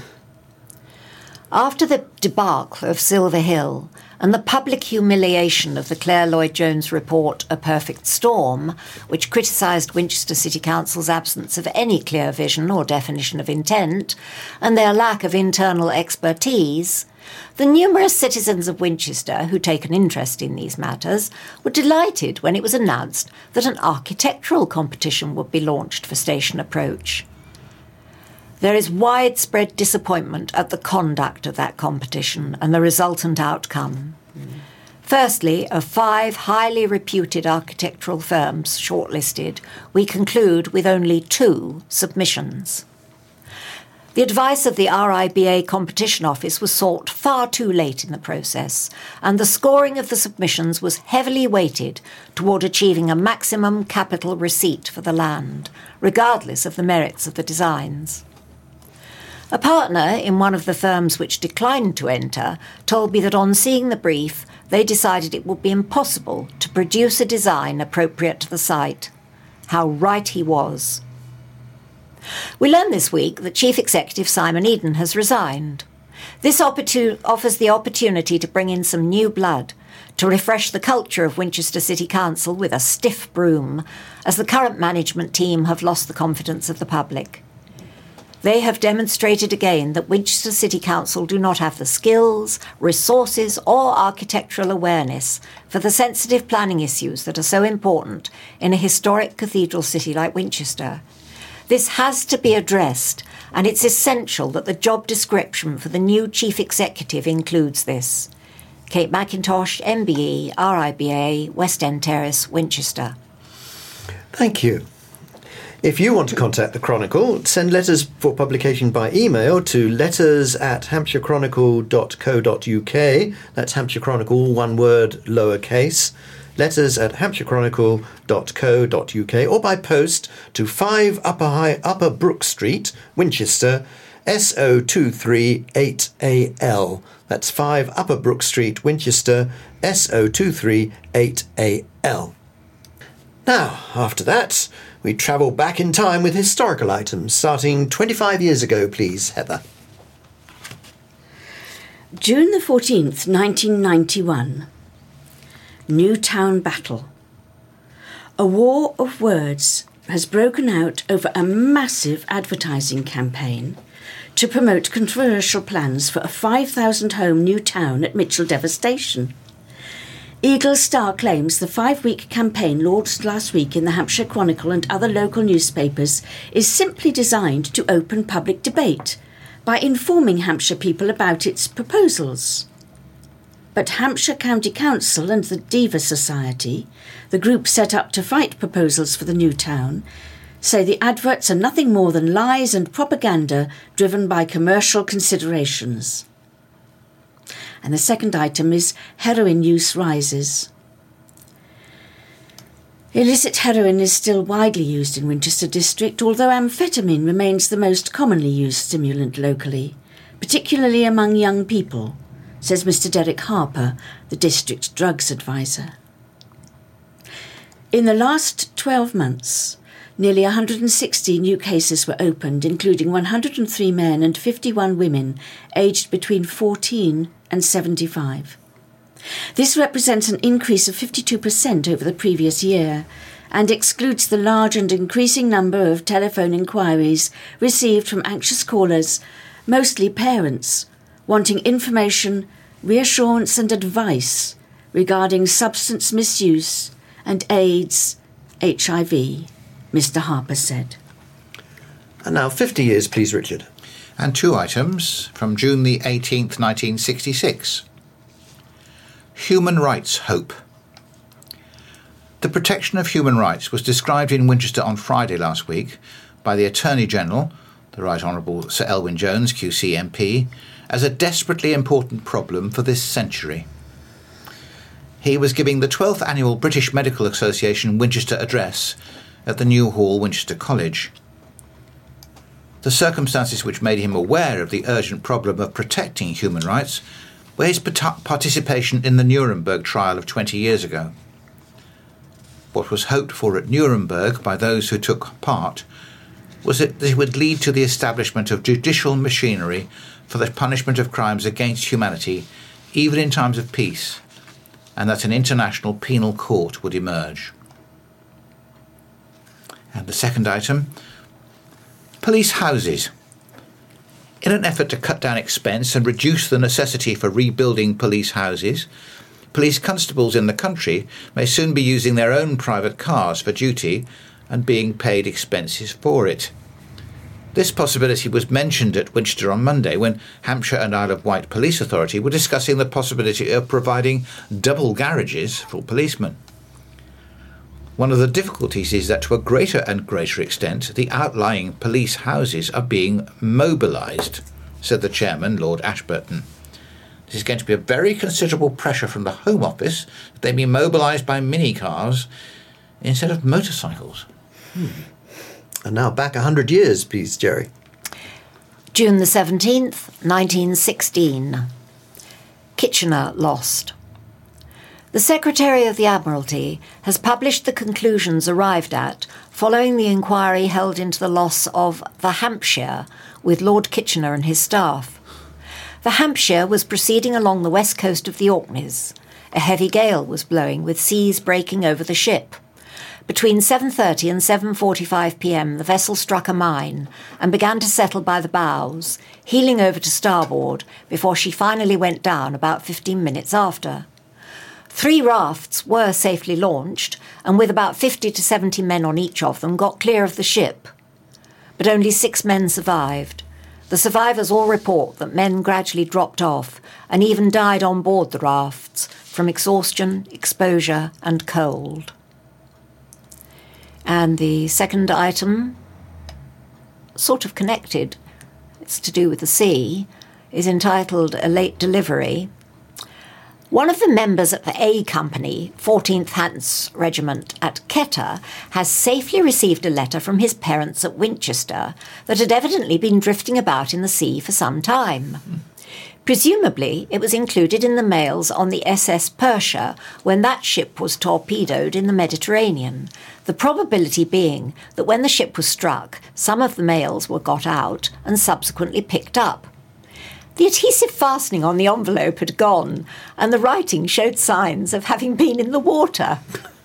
After the debacle of Silver Hill and the public humiliation of the Claire Lloyd-Jones report A Perfect Storm, which criticised Winchester City Council's absence of any clear vision or definition of intent, and their lack of internal expertise, the numerous citizens of Winchester who take an interest in these matters were delighted when it was announced that an architectural competition would be launched for Station Approach. There is widespread disappointment at the conduct of that competition and the resultant outcome. Mm. Firstly, of five highly reputed architectural firms shortlisted, we conclude with only two submissions. The advice of the R I B A Competition Office was sought far too late in the process, and the scoring of the submissions was heavily weighted toward achieving a maximum capital receipt for the land, regardless of the merits of the designs. A partner in one of the firms which declined to enter told me that on seeing the brief, they decided it would be impossible to produce a design appropriate to the site. How right he was. We learned this week that Chief Executive Simon Eden has resigned. This opportun- offers the opportunity to bring in some new blood, to refresh the culture of Winchester City Council with a stiff broom, as the current management team have lost the confidence of the public. They have demonstrated again that Winchester City Council do not have the skills, resources or architectural awareness for the sensitive planning issues that are so important in a historic cathedral city like Winchester. This has to be addressed, and it's essential that the job description for the new Chief Executive includes this. Kate McIntosh, M B E, R I B A, West End Terrace, Winchester. Thank you. If you want to contact the Chronicle, send letters for publication by email to letters at hampshire chronicle dot co dot uk. That's Hampshire Chronicle, one word, lowercase. Letters at hampshire chronicle dot co dot uk, or by post to five Upper High Upper Brook Street, Winchester, S O two three eight A L. That's five Upper Brook Street, Winchester, S O two three eight A L. Now, after that, we travel back in time with historical items, starting twenty-five years ago, please, Heather. June the fourteenth, nineteen ninety-one. Newtown Battle. A war of words has broken out over a massive advertising campaign to promote controversial plans for a five thousand home new town at Mitchell Devastation. Eagle Star claims the five-week campaign launched last week in the Hampshire Chronicle and other local newspapers is simply designed to open public debate by informing Hampshire people about its proposals. But Hampshire County Council and the Diva Society, the group set up to fight proposals for the new town, say the adverts are nothing more than lies and propaganda driven by commercial considerations. And the second item is heroin use rises. Illicit heroin is still widely used in Winchester District, although amphetamine remains the most commonly used stimulant locally, particularly among young people, says Mister Derek Harper, the district drugs advisor. In the last twelve months, nearly one hundred sixty new cases were opened, including one hundred three men and fifty-one women aged between fourteen and seventy-five. This represents an increase of fifty-two percent over the previous year and excludes the large and increasing number of telephone inquiries received from anxious callers, mostly parents, wanting information reassurance and advice regarding substance misuse and AIDS, H I V, Mr Harper said. And now fifty years, please, Richard. And two items from June the eighteenth, nineteen sixty-six. Human Rights Hope. The protection of human rights was described in Winchester on Friday last week by the Attorney-General, the Right Honourable Sir Elwyn Jones, Q C M P, as a desperately important problem for this century. He was giving the twelfth Annual British Medical Association Winchester Address at the New Hall, Winchester College. The circumstances which made him aware of the urgent problem of protecting human rights were his participation in the Nuremberg trial of twenty years ago. What was hoped for at Nuremberg by those who took part was that it would lead to the establishment of judicial machinery for the punishment of crimes against humanity, even in times of peace, and that an international penal court would emerge. And the second item, police houses. In an effort to cut down expense and reduce the necessity for rebuilding police houses, police constables in the country may soon be using their own private cars for duty and being paid expenses for it. This possibility was mentioned at Winchester on Monday when Hampshire and Isle of Wight Police Authority were discussing the possibility of providing double garages for policemen. One of the difficulties is that to a greater and greater extent the outlying police houses are being mobilised, said the chairman, Lord Ashburton. This is going to be a very considerable pressure from the Home Office that they be mobilised by minicars instead of motorcycles. Hmm. And now back a hundred years, please, Jerry. June the seventeenth, nineteen sixteen. Kitchener lost. The Secretary of the Admiralty has published the conclusions arrived at following the inquiry held into the loss of the Hampshire with Lord Kitchener and his staff. The Hampshire was proceeding along the west coast of the Orkneys. A heavy gale was blowing with seas breaking over the ship. Between seven thirty and seven forty-five p m the vessel struck a mine and began to settle by the bows, heeling over to starboard before she finally went down about fifteen minutes after. Three rafts were safely launched, and with about fifty to seventy men on each of them got clear of the ship. But only six men survived. The survivors all report that men gradually dropped off and even died on board the rafts from exhaustion, exposure and cold. And the second item, sort of connected, it's to do with the sea, is entitled A Late Delivery. One of the members of the A Company, fourteenth Hants Regiment at Ketter, has safely received a letter from his parents at Winchester that had evidently been drifting about in the sea for some time. Presumably, it was included in the mails on the S S Persia when that ship was torpedoed in the Mediterranean, the probability being that when the ship was struck, some of the mails were got out and subsequently picked up. The adhesive fastening on the envelope had gone, and the writing showed signs of having been in the water.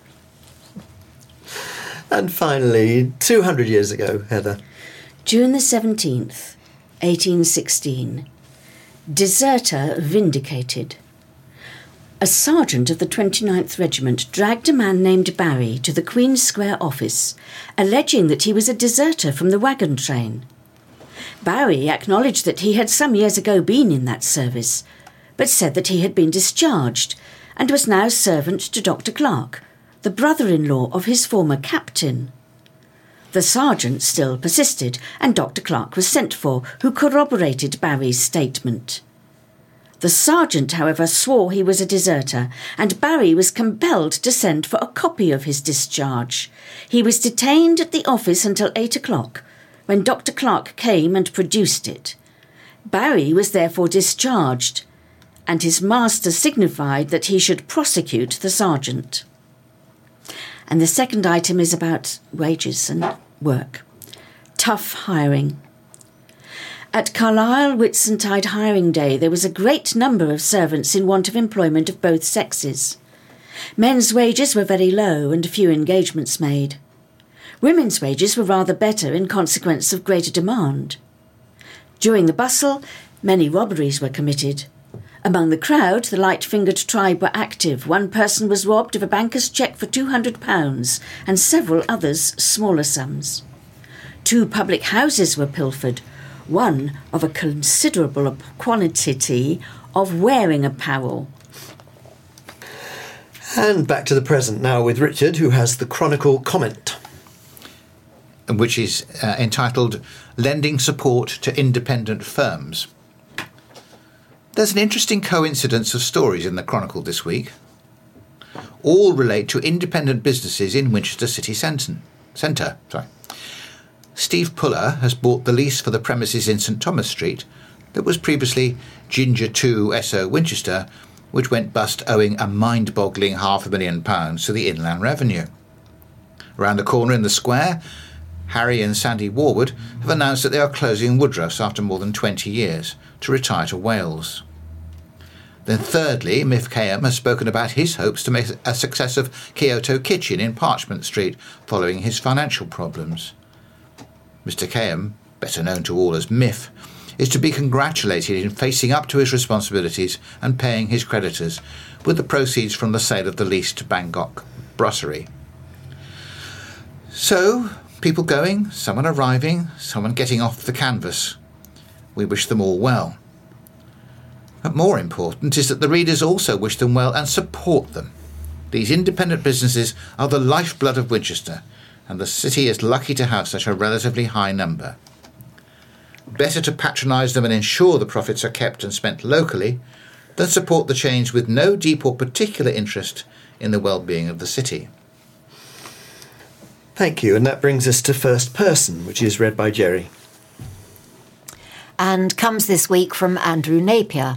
And finally, two hundred years ago, Heather. June the seventeenth, eighteen sixteen. Deserter vindicated. A sergeant of the twenty-ninth Regiment dragged a man named Barry to the Queen's Square office, alleging that he was a deserter from the wagon train. Barry acknowledged that he had some years ago been in that service, but said that he had been discharged and was now servant to Doctor Clark, the brother-in-law of his former captain. The sergeant still persisted, and Doctor Clark was sent for, who corroborated Barry's statement. The sergeant, however, swore he was a deserter, and Barry was compelled to send for a copy of his discharge. He was detained at the office until eight o'clock, when Doctor Clark came and produced it. Barry was therefore discharged, and his master signified that he should prosecute the sergeant. And the second item is about wages and work. Tough hiring. At Carlisle Whitsuntide Hiring Day there was a great number of servants in want of employment of both sexes. Men's wages were very low and few engagements made. Women's wages were rather better in consequence of greater demand. During the bustle, many robberies were committed. Among the crowd, the light-fingered tribe were active. One person was robbed of a banker's cheque for two hundred pounds and several others smaller sums. Two public houses were pilfered, one of a considerable quantity of wearing apparel. And back to the present now with Richard, who has the Chronicle comment. Which is uh, entitled Lending Support to Independent Firms. There's an interesting coincidence of stories in the Chronicle this week. All relate to independent businesses in Winchester City Centre. Sorry. Steve Puller has bought the lease for the premises in St Thomas Street that was previously Ginger two S O Winchester, which went bust owing a mind-boggling half a million pounds to the Inland Revenue. Around the corner in the square, Harry and Sandy Warwood have announced that they are closing Woodruff's after more than twenty years to retire to Wales. Then thirdly, Miff Kayham has spoken about his hopes to make a success of Kyoto Kitchen in Parchment Street following his financial problems. Mister Kayham, better known to all as Miff, is to be congratulated in facing up to his responsibilities and paying his creditors with the proceeds from the sale of the lease to Bangkok Brasserie. So, people going, someone arriving, someone getting off the canvas. We wish them all well. But more important is that the readers also wish them well and support them. These independent businesses are the lifeblood of Winchester, and the city is lucky to have such a relatively high number. Better to patronise them and ensure the profits are kept and spent locally than support the change with no deep or particular interest in the well-being of the city. Thank you, and that brings us to First Person, which is read by Jerry. And comes this week from Andrew Napier.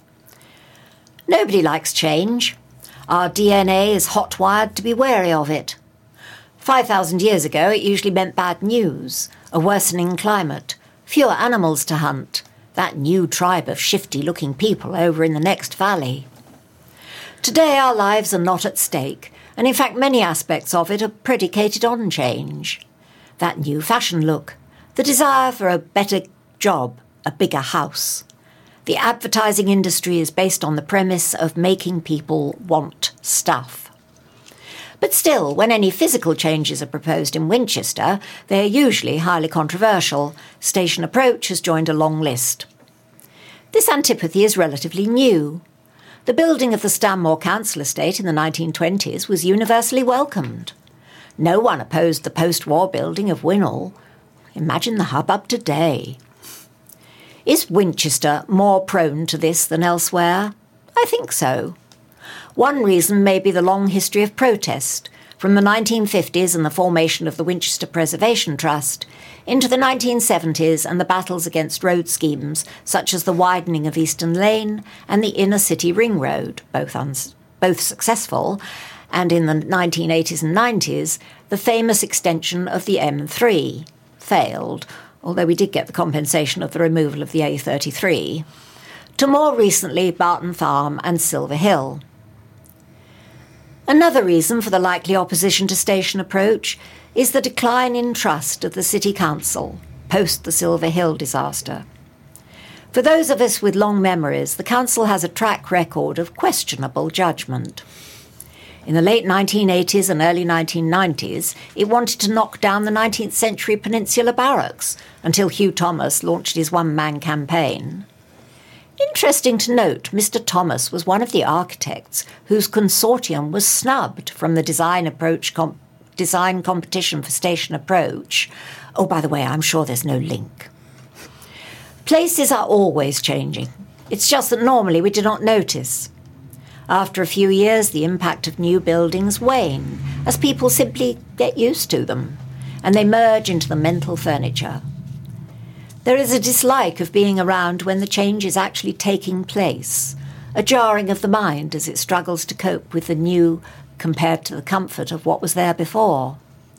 Nobody likes change. Our D N A is hot-wired to be wary of it. Five thousand years ago, it usually meant bad news, a worsening climate, fewer animals to hunt, that new tribe of shifty-looking people over in the next valley. Today, our lives are not at stake, and in fact many aspects of it are predicated on change. That new fashion look, the desire for a better job, a bigger house. The advertising industry is based on the premise of making people want stuff. But still, when any physical changes are proposed in Winchester, they are usually highly controversial. Station Approach has joined a long list. This antipathy is relatively new. The building of the Stanmore Council estate in the nineteen twenties was universally welcomed. No one opposed the post-war building of Winnall. Imagine the hubbub today. Is Winchester more prone to this than elsewhere? I think so. One reason may be the long history of protest, from the nineteen fifties and the formation of the Winchester Preservation Trust, into the nineteen seventies and the battles against road schemes such as the widening of Eastern Lane and the Inner City Ring Road, both, uns- both successful, and in the nineteen eighties and nineties, the famous extension of the M three, failed, although we did get the compensation of the removal of the A thirty-three, to more recently Barton Farm and Silver Hill. Another reason for the likely opposition to Station Approach is the decline in trust of the City Council post the Silver Hill disaster. For those of us with long memories, the Council has a track record of questionable judgment. In the late nineteen eighties and early nineteen nineties, it wanted to knock down the nineteenth century Peninsula Barracks until Hugh Thomas launched his one-man campaign. Interesting to note, Mister Thomas was one of the architects whose consortium was snubbed from the design approach comp- design competition for Station Approach. Oh, by the way, I'm sure there's no link. Places are always changing. It's just that normally we do not notice. After a few years, the impact of new buildings wane, as people simply get used to them, and they merge into the mental furniture. There is a dislike of being around when the change is actually taking place, a jarring of the mind as it struggles to cope with the new compared to the comfort of what was there before.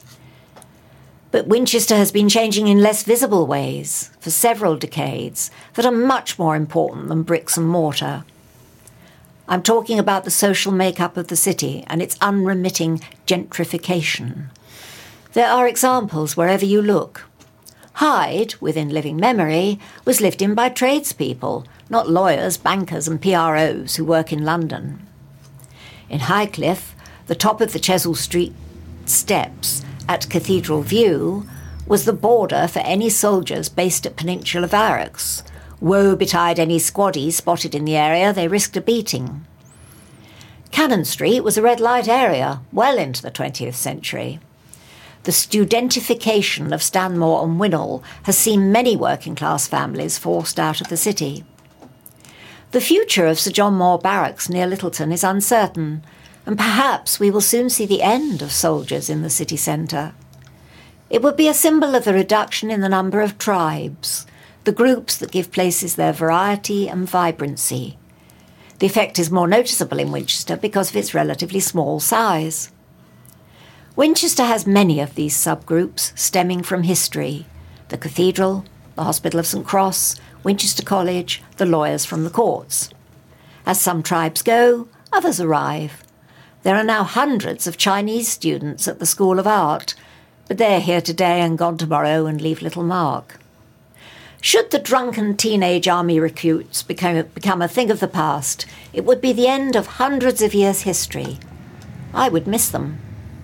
But Winchester has been changing in less visible ways for several decades that are much more important than bricks and mortar. I'm talking about the social makeup of the city and its unremitting gentrification. There are examples wherever you look. Hyde, within living memory, was lived in by tradespeople, not lawyers, bankers and P R Os who work in London. In Highcliffe, the top of the Chesil Street steps at Cathedral View was the border for any soldiers based at Peninsula Barracks. Woe betide any squaddies spotted in the area, they risked a beating. Cannon Street was a red light area well into the twentieth century. The studentification of Stanmore and Winnall has seen many working-class families forced out of the city. The future of Sir John Moore Barracks near Littleton is uncertain, and perhaps we will soon see the end of soldiers in the city centre. It would be a symbol of the reduction in the number of tribes, the groups that give places their variety and vibrancy. The effect is more noticeable in Winchester because of its relatively small size. Winchester has many of these subgroups stemming from history: the cathedral, the Hospital of St Cross, Winchester College, the lawyers from the courts. As some tribes go, others arrive. There are now hundreds of Chinese students at the School of Art, but they're here today and gone tomorrow and leave little mark. Should the drunken teenage army recruits become, become a thing of the past, it would be the end of hundreds of years' history. I would miss them.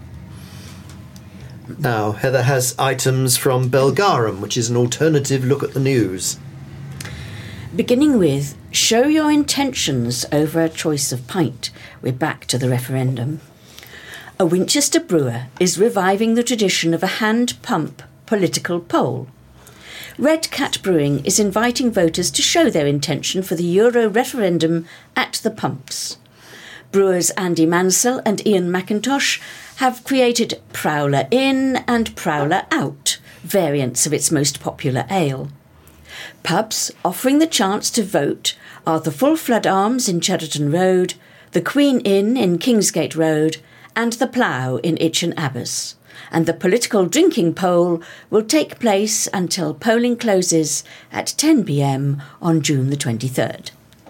Now, Heather has items from Belgarum, which is an alternative look at the news. Beginning with, show your intentions over a choice of pint. We're back to the referendum. A Winchester brewer is reviving the tradition of a hand pump political poll. Red Cat Brewing is inviting voters to show their intention for the Euro referendum at the pumps. Brewers Andy Mansell and Ian McIntosh have created Prowler In and Prowler Out, variants of its most popular ale. Pubs offering the chance to vote are the Full Flood Arms in Cheriton Road, the Queen Inn in Kingsgate Road, and the Plough in Itchen Abbas. And the political drinking poll will take place until polling closes at ten p m on June the twenty-third.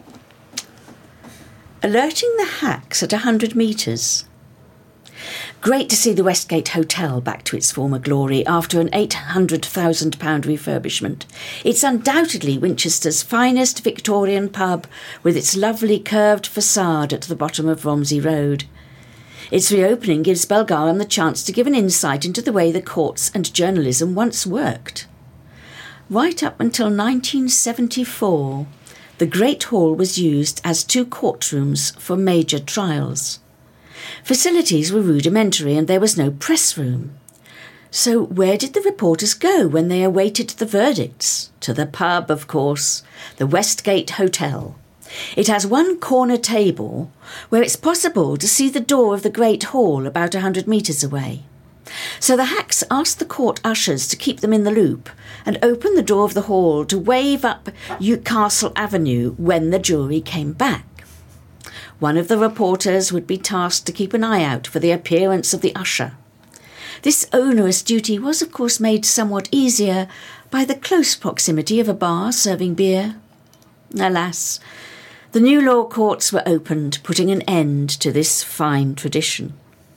Alerting the hacks at one hundred metres. Great to see the Westgate Hotel back to its former glory after an eight hundred thousand pounds refurbishment. It's undoubtedly Winchester's finest Victorian pub, with its lovely curved facade at the bottom of Romsey Road. Its reopening gives Belgarum the chance to give an insight into the way the courts and journalism once worked. Right up until nineteen seventy-four, the Great Hall was used as two courtrooms for major trials. Facilities were rudimentary and there was no press room. So where did the reporters go when they awaited the verdicts? To the pub, of course, the Westgate Hotel. It has one corner table where it's possible to see the door of the Great Hall about one hundred metres away. So the hacks asked the court ushers to keep them in the loop and open the door of the hall to wave up Newcastle Avenue when the jury came back. One of the reporters would be tasked to keep an eye out for the appearance of the usher. This onerous duty was, of course, made somewhat easier by the close proximity of a bar serving beer. Alas, the new law courts were opened, putting an end to this fine tradition.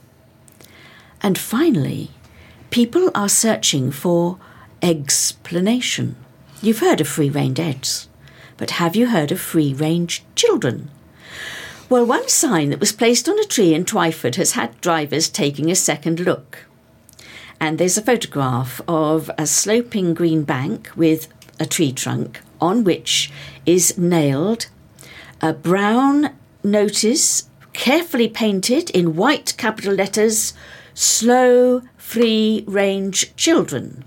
And finally, people are searching for explanation. You've heard of free-range eggs, but have you heard of free-range children? Well, one sign that was placed on a tree in Twyford has had drivers taking a second look. And there's a photograph of a sloping green bank with a tree trunk on which is nailed a brown notice, carefully painted in white capital letters, Slow Free-Range Children.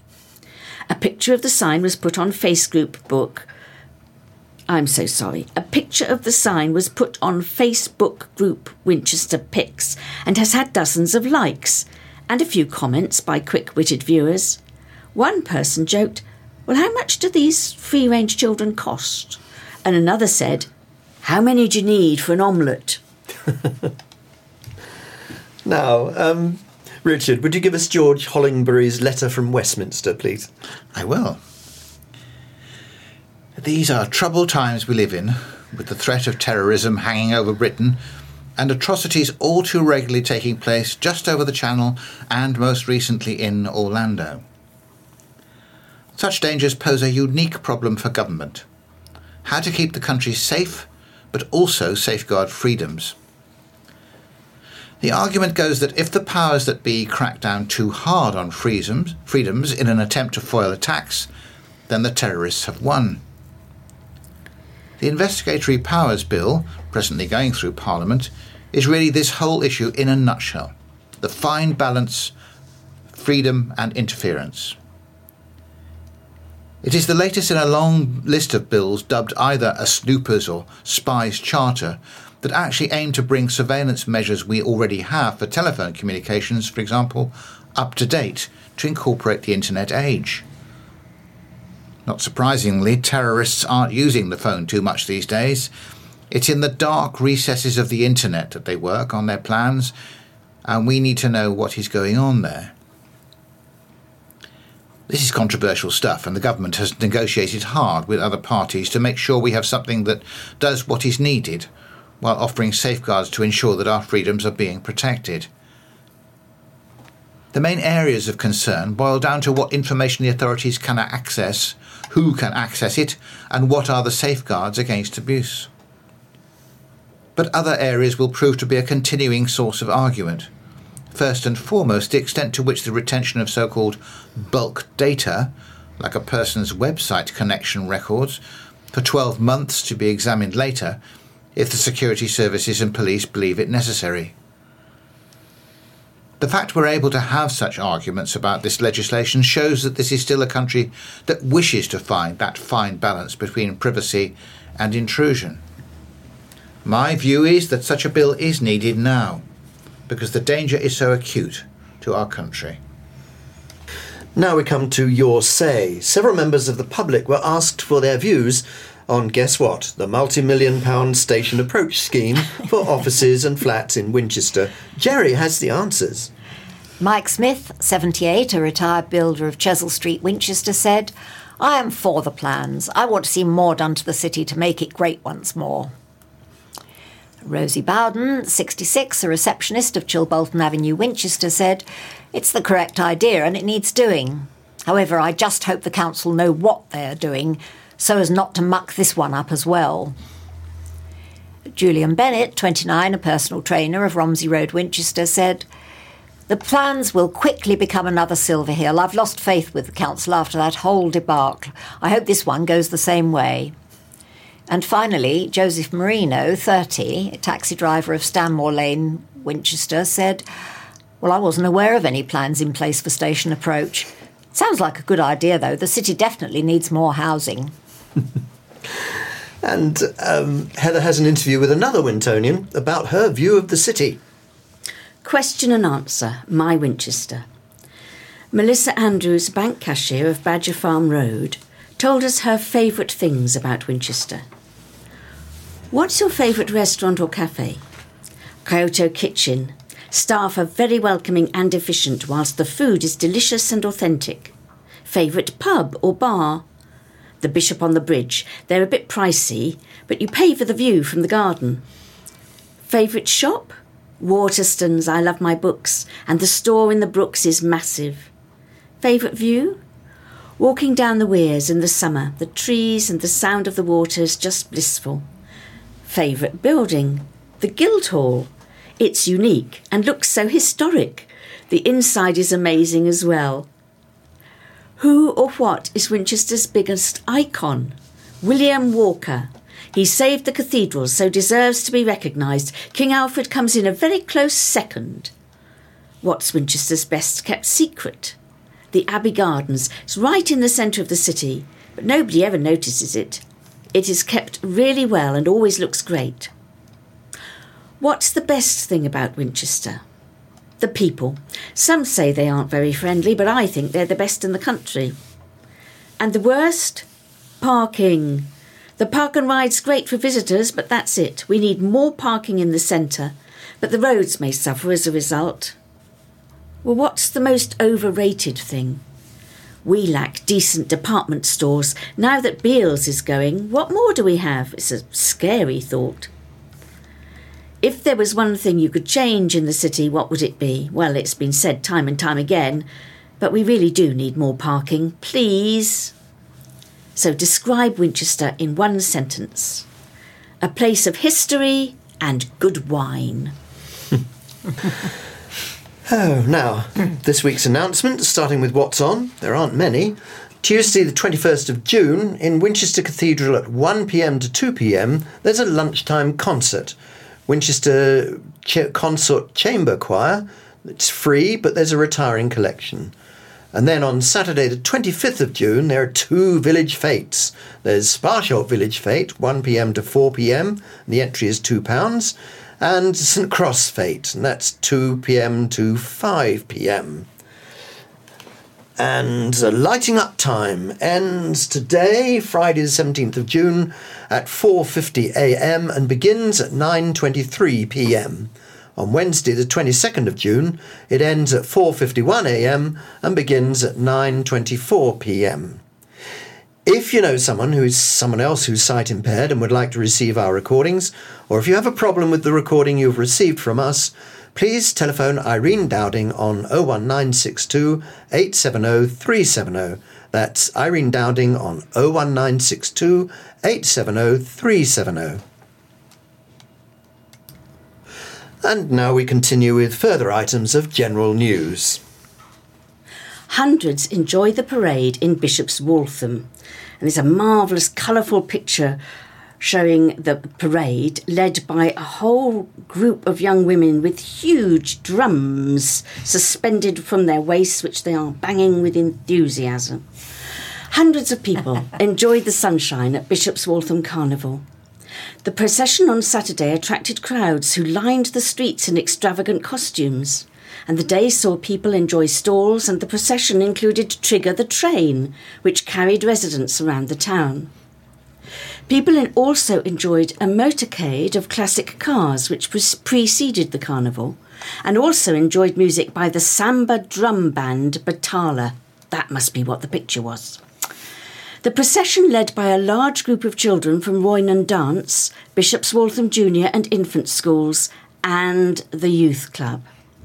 A picture of the sign was put on Facebook book. I'm so sorry. A picture of the sign was put on Facebook group Winchester Pics and has had dozens of likes and a few comments by quick-witted viewers. One person joked, "Well, how much do these free-range children cost?" And another said, "How many do you need for an omelette?" Now, um, Richard, would you give us George Hollingbury's letter from Westminster, please? I will. These are troubled times we live in, with the threat of terrorism hanging over Britain and atrocities all too regularly taking place just over the Channel and most recently in Orlando. Such dangers pose a unique problem for government. How to keep the country safe, but also safeguard freedoms. The argument goes that if the powers that be crack down too hard on freedoms, freedoms in an attempt to foil attacks, then the terrorists have won. The Investigatory Powers Bill, presently going through Parliament, is really this whole issue in a nutshell. The fine balance, freedom and interference. It is the latest in a long list of bills dubbed either a snoopers or spies charter that actually aim to bring surveillance measures we already have for telephone communications, for example, up to date to incorporate the internet age. Not surprisingly, terrorists aren't using the phone too much these days. It's in the dark recesses of the internet that they work on their plans, and we need to know what is going on there. This is controversial stuff, and the government has negotiated hard with other parties to make sure we have something that does what is needed, while offering safeguards to ensure that our freedoms are being protected. The main areas of concern boil down to what information the authorities can access, who can access it, and what are the safeguards against abuse. But other areas will prove to be a continuing source of argument. First and foremost, the extent to which the retention of so-called bulk data, like a person's website connection records, for twelve months to be examined later, if the security services and police believe it necessary. The fact we're able to have such arguments about this legislation shows that this is still a country that wishes to find that fine balance between privacy and intrusion. My view is that such a bill is needed now, because the danger is so acute to our country. Now we come to Your Say. Several members of the public were asked for their views on, guess what, the multi-million pound station approach scheme for offices and flats in Winchester. Jerry has the answers. Mike Smith, seventy-eight, a retired builder of Chesil Street, Winchester, said, "I am for the plans. I want to see more done to the city to make it great once more." Rosie Bowden, sixty-six, a receptionist of Chilbolton Avenue, Winchester, said, "It's the correct idea and it needs doing. However, I just hope the council know what they're doing so as not to muck this one up as well." Julian Bennett, twenty-nine, a personal trainer of Romsey Road, Winchester, said, "The plans will quickly become another Silver Hill. I've lost faith with the council after that whole debacle. I hope this one goes the same way." And finally, Joseph Marino, thirty, a taxi driver of Stanmore Lane, Winchester, said, "Well, I wasn't aware of any plans in place for station approach. Sounds like a good idea, though. The city definitely needs more housing." And um, Heather has an interview with another Wintonian about her view of the city. Question and answer, My Winchester. Melissa Andrews, bank cashier of Badger Farm Road, told us her favourite things about Winchester. What's your favourite restaurant or cafe? Kyoto Kitchen. Staff are very welcoming and efficient whilst the food is delicious and authentic. Favourite pub or bar? The Bishop on the Bridge. They're a bit pricey, but you pay for the view from the garden. Favourite shop? Waterstones. I love my books, and the store in the Brooks is massive. Favourite view? Walking down the weirs in the summer, the trees and the sound of the water is just blissful. Favourite building? The Guildhall. It's unique and looks so historic. The inside is amazing as well. Who or what is Winchester's biggest icon? William Walker. He saved the cathedral, so deserves to be recognised. King Alfred comes in a very close second. What's Winchester's best kept secret? The Abbey Gardens. It's right in the centre of the city, but nobody ever notices it. It is kept really well and always looks great. What's the best thing about Winchester? The people. Some say they aren't very friendly, but I think they're the best in the country. And the worst? Parking. The park and ride's great for visitors, but that's it. We need more parking in the centre, but the roads may suffer as a result. Well, what's the most overrated thing? We lack decent department stores. Now that Beals is going, what more do we have? It's a scary thought. If there was one thing you could change in the city, what would it be? Well, it's been said time and time again, But we really do need more parking, please. So describe Winchester in one sentence. A place of history and good wine. Oh, now, this week's announcement, starting with what's on. There aren't many. Tuesday the twenty-first of June, in Winchester Cathedral at one p m to two p m, there's a lunchtime concert. Winchester Ch- Consort Chamber Choir. It's free, but there's a retiring collection. And then on Saturday the twenty-fifth of June, there are two village fetes. There's Sparshot Village Fete, one p m to four p m, the entry is two pounds, and St Cross Fete, and that's two p m to five p m. And the lighting up time ends today, Friday the seventeenth of June, at four fifty a m and begins at nine twenty-three p m. On Wednesday the twenty-second of June, it ends at four fifty-one a m and begins at nine twenty-four p m. If you know someone who's someone else who's sight impaired and would like to receive our recordings, or if you have a problem with the recording you've received from us, please telephone Irene Dowding on oh one nine six two, eight seven oh, three seven oh. That's Irene Dowding on oh one nine six two, eight seven oh, three seven oh. And now we continue with further items of general news. Hundreds enjoy the parade in Bishop's Waltham. And there's a marvellous, colourful picture showing the parade led by a whole group of young women with huge drums suspended from their waists, which they are banging with enthusiasm. Hundreds of people enjoyed the sunshine at Bishop's Waltham Carnival. The procession on Saturday attracted crowds who lined the streets in extravagant costumes, and the day saw people enjoy stalls, and the procession included Trigger the Train, which carried residents around the town. People also enjoyed a motorcade of classic cars which pre- preceded the carnival, and also enjoyed music by the samba drum band Batala. That must be what the picture was. The procession led by a large group of children from Roynon Dance, Bishop's Waltham Junior and Infant Schools, and the Youth Club.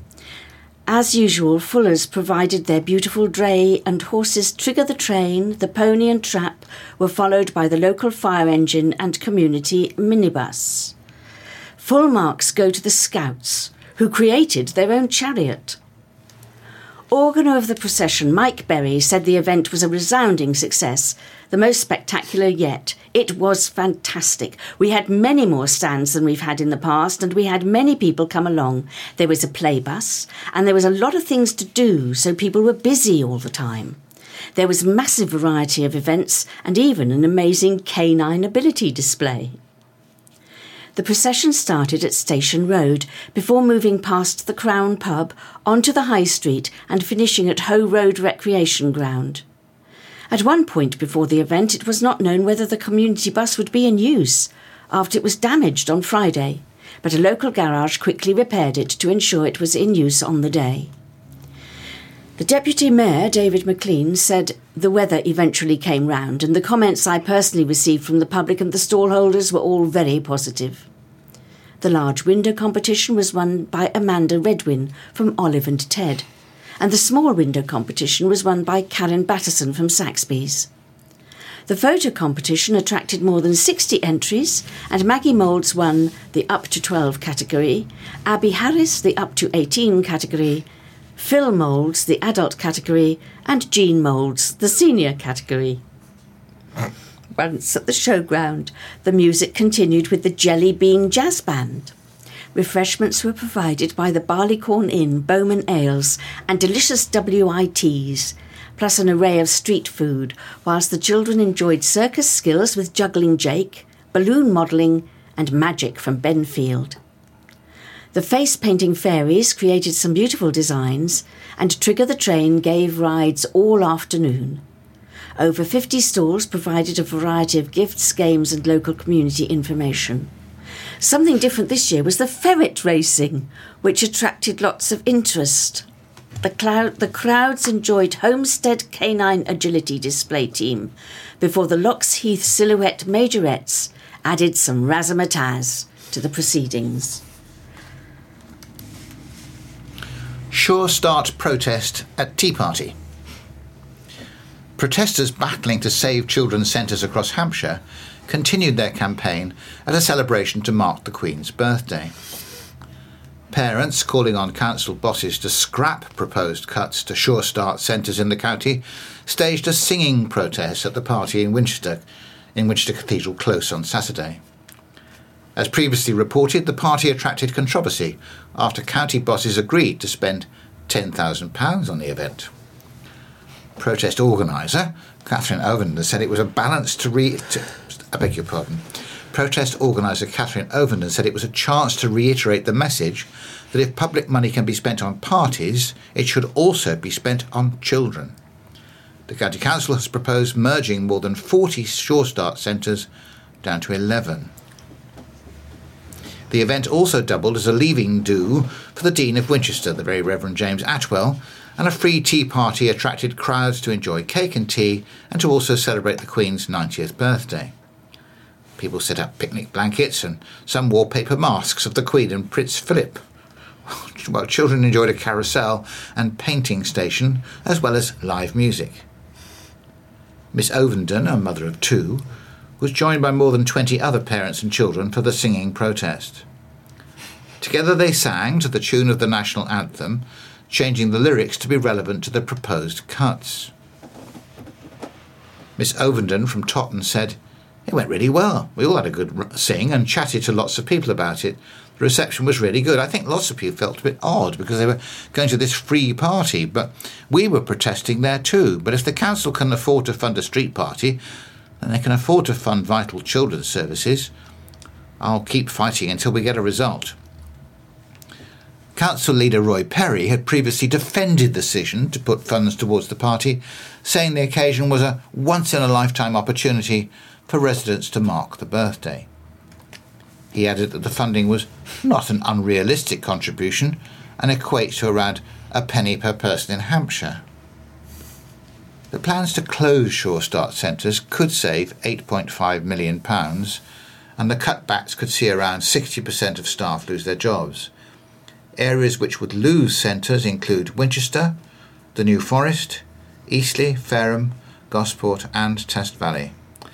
As usual, Fuller's provided their beautiful dray, and horses Trigger the Train, the Pony and Trap were followed by the local fire engine and community minibus. Full marks go to the Scouts, who created their own chariot. Organer of the procession, Mike Berry, said the event was a resounding success, the most spectacular yet. It was fantastic. We had many more stands than we've had in the past, and we had many people come along. There was a play bus, and there was a lot of things to do, so people were busy all the time. There was a massive variety of events, and even an amazing canine ability display. The procession started at Station Road before moving past the Crown Pub onto the High Street and finishing at Hoe Road Recreation Ground. At one point before the event, it was not known whether the community bus would be in use after it was damaged on Friday, but a local garage quickly repaired it to ensure it was in use on the day. The Deputy Mayor, David McLean, said the weather eventually came round, and the comments I personally received from the public and the stallholders were all very positive. The large window competition was won by Amanda Redwin from Olive and Ted, and the small window competition was won by Karen Batterson from Saxby's. The photo competition attracted more than sixty entries, and Maggie Moulds won the up to twelve category, Abby Harris the up to eighteen category, Phil Moulds the adult category, and Jean Moulds the senior category. Once at the showground, the music continued with the Jelly Bean Jazz Band. Refreshments were provided by the Barleycorn Inn Bowman Ales and delicious W I Ts, plus an array of street food, whilst the children enjoyed circus skills with Juggling Jake, balloon modelling, and magic from Benfield. The face-painting fairies created some beautiful designs, and Trigger the Train gave rides all afternoon. Over fifty stalls provided a variety of gifts, games, and local community information. Something different this year was the ferret racing, which attracted lots of interest. The, cloud, the crowds enjoyed Homestead Canine Agility Display Team before the Loxheath Silhouette Majorettes added some razzmatazz to the proceedings. Sure Start protest at Tea Party. Protesters battling to save children's centres across Hampshire continued their campaign at a celebration to mark the Queen's birthday. Parents calling on council bosses to scrap proposed cuts to Sure Start centres in the county staged a singing protest at the party in Winchester, in Winchester Cathedral Close on Saturday. As previously reported, the party attracted controversy after county bosses agreed to spend ten thousand pounds on the event. Protest organiser Catherine Ovenden said it was a balance to re... To, I beg your pardon. Protest organiser Catherine Ovenden said it was a chance to reiterate the message that if public money can be spent on parties, it should also be spent on children. The County Council has proposed merging more than forty Sure Start centres down to eleven. The event also doubled as a leaving do for the Dean of Winchester, the Very Reverend James Atwell, and a free tea party attracted crowds to enjoy cake and tea and to also celebrate the Queen's ninetieth birthday. People set up picnic blankets and some wore paper masks of the Queen and Prince Philip, while children enjoyed a carousel and painting station as well as live music. Miss Ovenden, a mother of two, was joined by more than twenty other parents and children for the singing protest. Together they sang to the tune of the national anthem, changing the lyrics to be relevant to the proposed cuts. Miss Ovenden from Totton said, "It went really well. We all had a good sing and chatted to lots of people about it. The reception was really good. I think lots of people felt a bit odd because they were going to this free party, but we were protesting there too. But if the council can afford to fund a street party, then they can afford to fund vital children's services. I'll keep fighting until we get a result." Council leader Roy Perry had previously defended the decision to put funds towards the party, saying the occasion was a once-in-a-lifetime opportunity for residents to mark the birthday. He added that the funding was not an unrealistic contribution and equates to around a penny per person in Hampshire. The plans to close Sure Start centres could save eight point five million pounds, and the cutbacks could see around sixty percent of staff lose their jobs. Areas which would lose centres include Winchester, the New Forest, Eastleigh, Fareham, Gosport and Test Valley.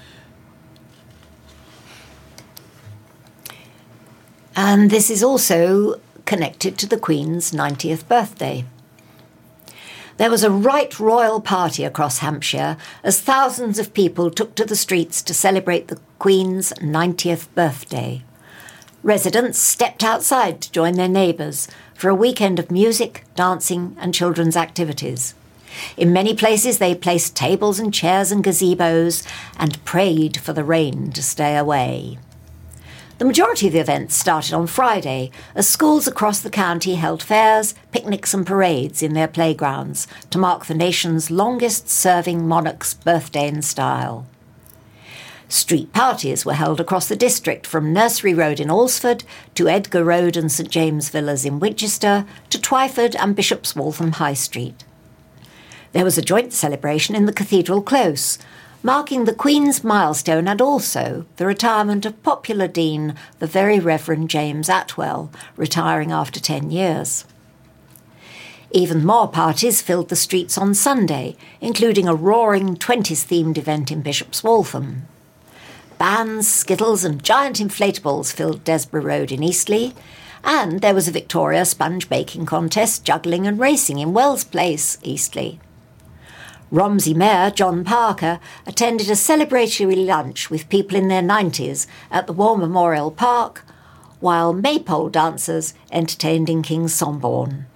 And this is also connected to the Queen's ninetieth birthday. There was a right royal party across Hampshire as thousands of people took to the streets to celebrate the Queen's ninetieth birthday. Residents stepped outside to join their neighbours for a weekend of music, dancing and children's activities. In many places they placed tables and chairs and gazebos and prayed for the rain to stay away. The majority of the events started on Friday, as schools across the county held fairs, picnics and parades in their playgrounds to mark the nation's longest-serving monarch's birthday in style. Street parties were held across the district from Nursery Road in Alresford to Edgar Road and St James Villas in Winchester to Twyford and Bishop's Waltham High Street. There was a joint celebration in the Cathedral Close, marking the Queen's milestone and also the retirement of popular Dean, the Very Reverend James Atwell, retiring after ten years. Even more parties filled the streets on Sunday, including a roaring twenties-themed event in Bishop's Waltham. Bands, skittles and giant inflatables filled Desborough Road in Eastleigh, and there was a Victoria sponge baking contest, juggling and racing in Wells Place, Eastleigh. Romsey Mayor John Parker attended a celebratory lunch with people in their nineties at the War Memorial Park, while maypole dancers entertained in King's Somborne.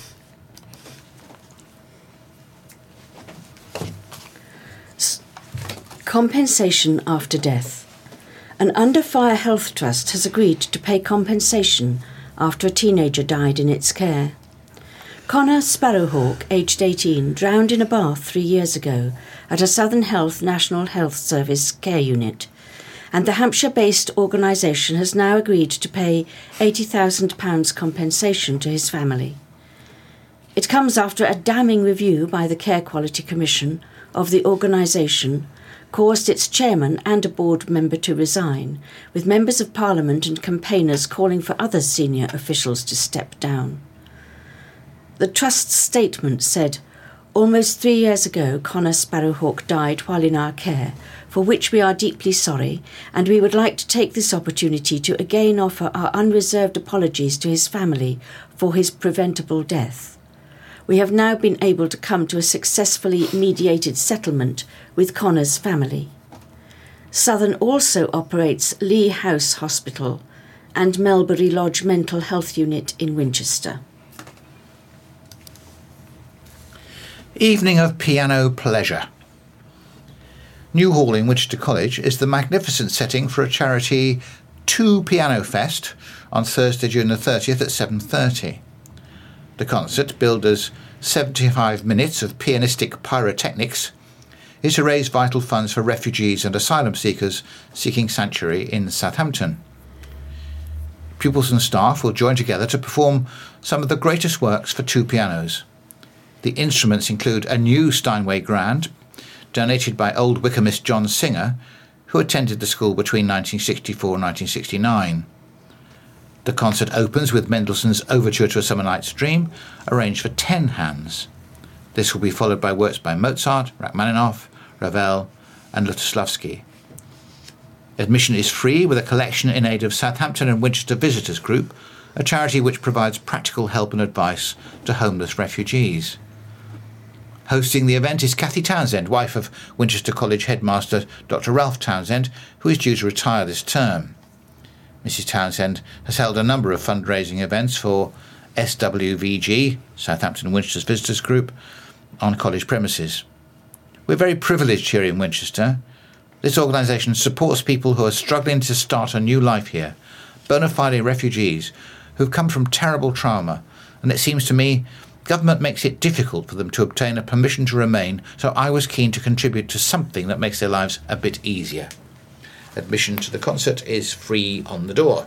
Compensation after death. An Under Fire Health Trust has agreed to pay compensation after a teenager died in its care. Connor Sparrowhawk, aged eighteen, drowned in a bath three years ago at a Southern Health National Health Service care unit, and the Hampshire-based organisation has now agreed to pay eighty thousand pounds compensation to his family. It comes after a damning review by the Care Quality Commission of the organisation caused its chairman and a board member to resign, with members of Parliament and campaigners calling for other senior officials to step down. The Trust's statement said, Almost three years ago, Connor Sparrowhawk died while in our care, for which we are deeply sorry, and we would like to take this opportunity to again offer our unreserved apologies to his family for his preventable death. We have now been able to come to a successfully mediated settlement with Connor's family. Southern also operates Lee House Hospital and Melbury Lodge Mental Health Unit in Winchester. Evening of Piano Pleasure. New Hall in Winchester College is the magnificent setting for a charity Two Piano Fest on Thursday, June the thirtieth at seven thirty. The concert, billed as seventy-five minutes of pianistic pyrotechnics, is to raise vital funds for refugees and asylum seekers seeking sanctuary in Southampton. Pupils and staff will join together to perform some of the greatest works for two pianos. The instruments include a new Steinway Grand, donated by old Wykehamist John Singer, who attended the school between nineteen sixty-four and nineteen sixty-nine. The concert opens with Mendelssohn's Overture to a Summer Night's Dream, arranged for ten hands. This will be followed by works by Mozart, Rachmaninoff, Ravel and Lutosławski. Admission is free, with a collection in aid of Southampton and Winchester Visitors Group, a charity which provides practical help and advice to homeless refugees. Hosting the event is Cathy Townsend, wife of Winchester College headmaster Doctor Ralph Townsend, who is due to retire this term. Missus Townsend has held a number of fundraising events for S W V G, Southampton and Winchester's Visitors Group, on college premises. We're very privileged here in Winchester. This organisation supports people who are struggling to start a new life here, bona fide refugees who've come from terrible trauma, and it seems to me government makes it difficult for them to obtain a permission to remain, so I was keen to contribute to something that makes their lives a bit easier. Admission to the concert is free on the door.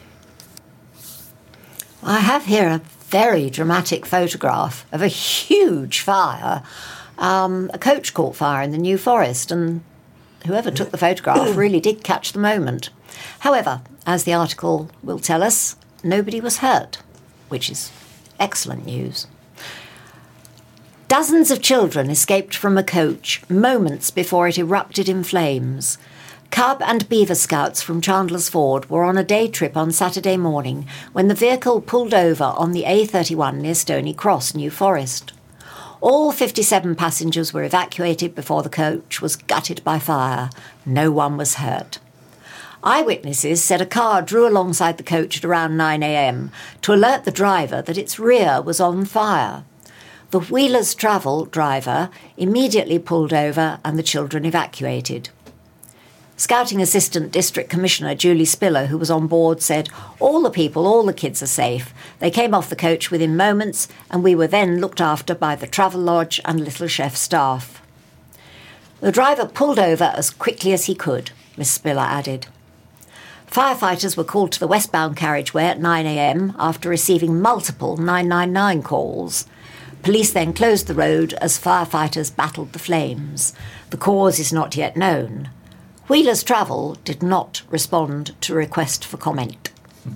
I have here a very dramatic photograph of a huge fire. Um, a coach caught fire in the New Forest, and whoever took the photograph really did catch the moment. However, as the article will tell us, nobody was hurt, which is excellent news. Dozens of children escaped from a coach moments before it erupted in flames. Cub and Beaver Scouts from Chandler's Ford were on a day trip on Saturday morning when the vehicle pulled over on the A thirty-one near Stony Cross, New Forest. All fifty-seven passengers were evacuated before the coach was gutted by fire. No one was hurt. Eyewitnesses said a car drew alongside the coach at around nine a.m. to alert the driver that its rear was on fire. The Wheelers Travel driver immediately pulled over and the children evacuated. Scouting Assistant District Commissioner Julie Spiller, who was on board, said, "All the people, all the kids are safe. They came off the coach within moments, and we were then looked after by the Travel Lodge and Little Chef staff." The driver pulled over as quickly as he could, Miss Spiller added. Firefighters were called to the westbound carriageway at nine a.m. after receiving multiple nine nine nine calls. Police then closed the road as firefighters battled the flames. The cause is not yet known. Wheelers Travel did not respond to a request for comment.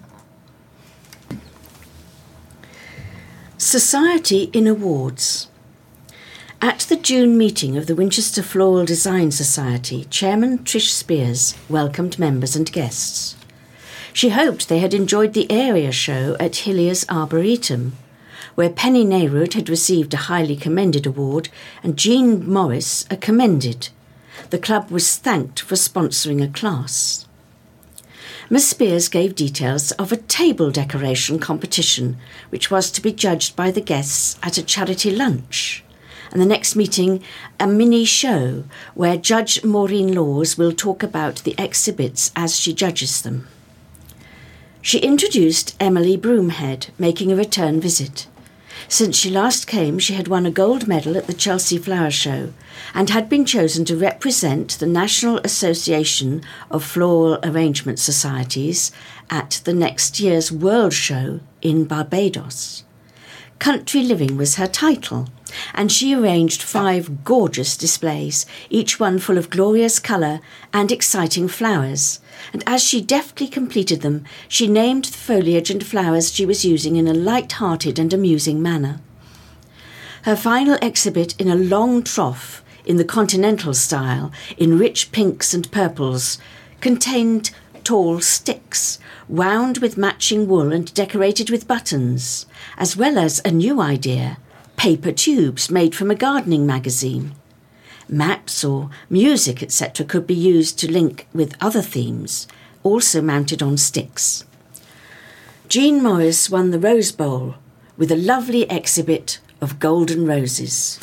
Society in Awards. At the June meeting of the Winchester Floral Design Society, Chairman Trish Spears welcomed members and guests. She hoped they had enjoyed the area show at Hilliers Arboretum, where Penny Nehrude had received a highly commended award and Jean Morris a commended. The club was thanked for sponsoring a class. Miss Spears gave details of a table decoration competition, which was to be judged by the guests at a charity lunch, and the next meeting, a mini show where Judge Maureen Laws will talk about the exhibits as she judges them. She introduced Emily Broomhead, making a return visit. Since she last came, she had won a gold medal at the Chelsea Flower Show and had been chosen to represent the National Association of Floral Arrangement Societies at the next year's World Show in Barbados. Country Living was her title, and she arranged five gorgeous displays, each one full of glorious colour and exciting flowers, and as she deftly completed them, she named the foliage and flowers she was using in a light-hearted and amusing manner. Her final exhibit in a long trough in the continental style, in rich pinks and purples, contained tall sticks, wound with matching wool and decorated with buttons, as well as a new idea, paper tubes made from a gardening magazine. Maps or music, et cetera could be used to link with other themes, also mounted on sticks. Jean Morris won the Rose Bowl with a lovely exhibit of golden roses.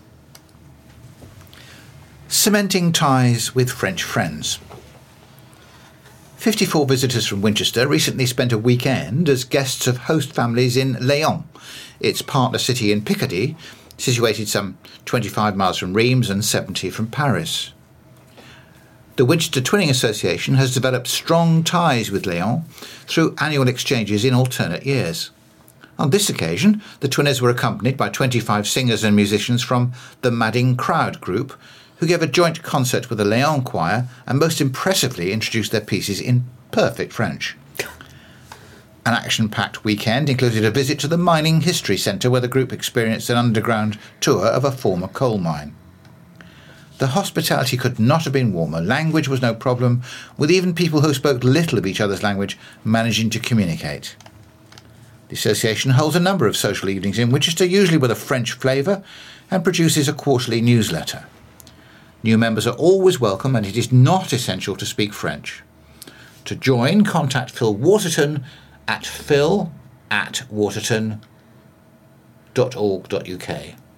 Cementing ties with French friends. fifty-four visitors from Winchester recently spent a weekend as guests of host families in Léon, its partner city in Picardy, situated some twenty-five miles from Reims and seventy from Paris. The Winchester Twinning Association has developed strong ties with Léon through annual exchanges in alternate years. On this occasion, the twinners were accompanied by twenty-five singers and musicians from the Madding Crowd group, who gave a joint concert with the Léon choir and most impressively introduced their pieces in perfect French. An action-packed weekend included a visit to the Mining History Centre, where the group experienced an underground tour of a former coal mine. The hospitality could not have been warmer. Language was no problem, with even people who spoke little of each other's language managing to communicate. The association holds a number of social evenings in Winchester, usually with a French flavour, and produces a quarterly newsletter. New members are always welcome, and it is not essential to speak French. To join, contact Phil Waterton at phil at waterton dot org dot uk.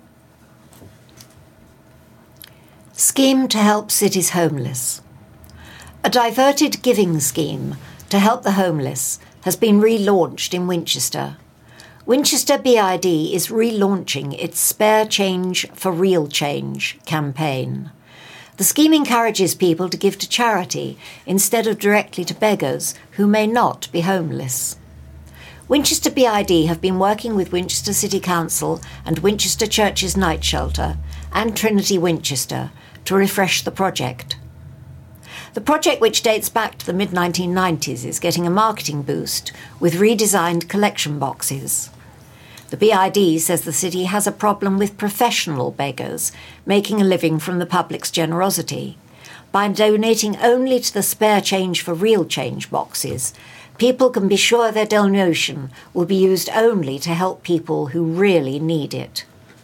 Scheme to help cities homeless. A diverted giving scheme to help the homeless has been relaunched in Winchester. Winchester B I D is relaunching its Spare Change for Real Change campaign. The scheme encourages people to give to charity instead of directly to beggars who may not be homeless. Winchester B I D have been working with Winchester City Council and Winchester Church's Night Shelter and Trinity Winchester to refresh the project. The project, which dates back to the mid nineteen nineties, is getting a marketing boost with redesigned collection boxes. The B I D says the city has a problem with professional beggars making a living from the public's generosity. By donating only to the Spare Change for Real Change boxes, people can be sure their donation will be used only to help people who really need it.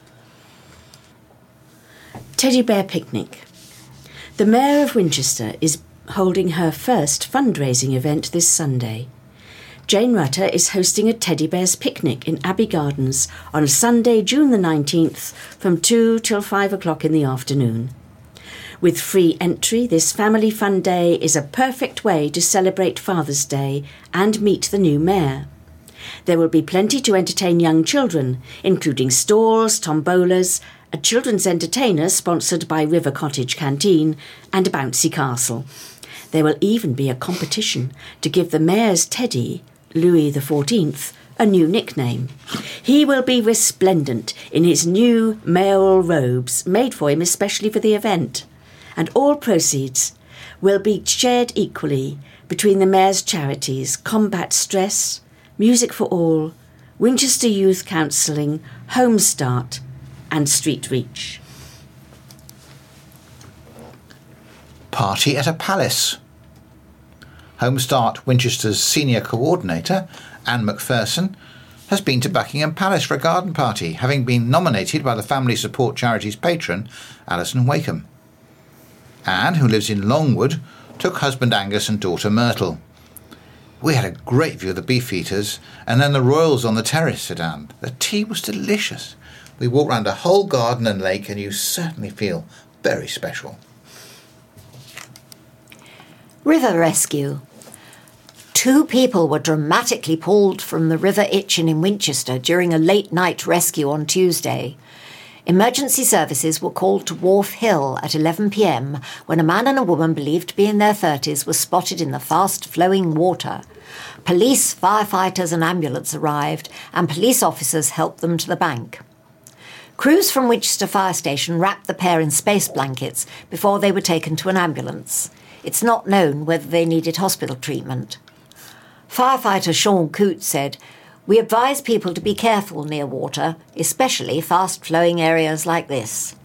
Teddy Bear Picnic. The Mayor of Winchester is holding her first fundraising event this Sunday. Jane Rutter is hosting a Teddy Bears Picnic in Abbey Gardens on Sunday, June the nineteenth, from two till five o'clock in the afternoon. With free entry, this family fun day is a perfect way to celebrate Father's Day and meet the new mayor. There will be plenty to entertain young children, including stalls, tombolas, a children's entertainer sponsored by River Cottage Canteen, and a bouncy castle. There will even be a competition to give the mayor's teddy, Louis the fourteenth, a new nickname. He will be resplendent in his new mayoral robes, made for him especially for the event, and all proceeds will be shared equally between the mayor's charities Combat Stress, Music for All, Winchester Youth Counselling, Home Start, and Street Reach. Party at a Palace. Home Start Winchester's senior coordinator, Anne McPherson, has been to Buckingham Palace for a garden party, having been nominated by the Family Support Charities patron, Alison Wakeham. Anne, who lives in Longwood, took husband Angus and daughter Myrtle. "We had a great view of the beefeaters, and then the royals on the terrace," said Anne. "The tea was delicious. We walked round a whole garden and lake, and you certainly feel very special." River Rescue. Two people were dramatically pulled from the River Itchen in Winchester during a late-night rescue on Tuesday. Emergency services were called to Wharf Hill at eleven p m when a man and a woman believed to be in their thirties were spotted in the fast-flowing water. Police, firefighters and ambulance arrived, and police officers helped them to the bank. Crews from Winchester Fire Station wrapped the pair in space blankets before they were taken to an ambulance. It's not known whether they needed hospital treatment. Firefighter Sean Coote said, We advise people to be careful near water, especially fast-flowing areas like this.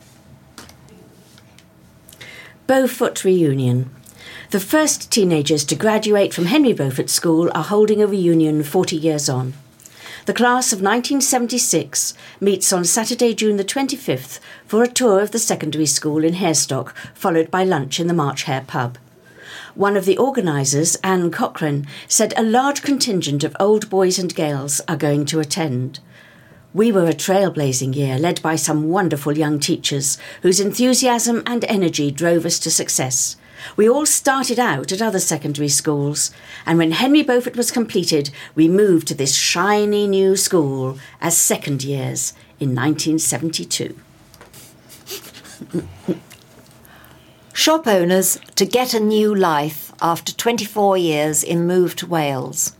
Beaufort Reunion. The first teenagers to graduate from Henry Beaufort School are holding a reunion forty years on. The class of nineteen seventy-six meets on Saturday, June the twenty-fifth for a tour of the secondary school in Harestock, followed by lunch in the March Hare pub. One of the organisers, Anne Cochrane, said a large contingent of old boys and girls are going to attend. We were a trailblazing year led by some wonderful young teachers whose enthusiasm and energy drove us to success. We all started out at other secondary schools, and when Henry Beaufort was completed, we moved to this shiny new school as second years in nineteen seventy-two. Shop owners to get a new life after twenty-four years in move to Wales.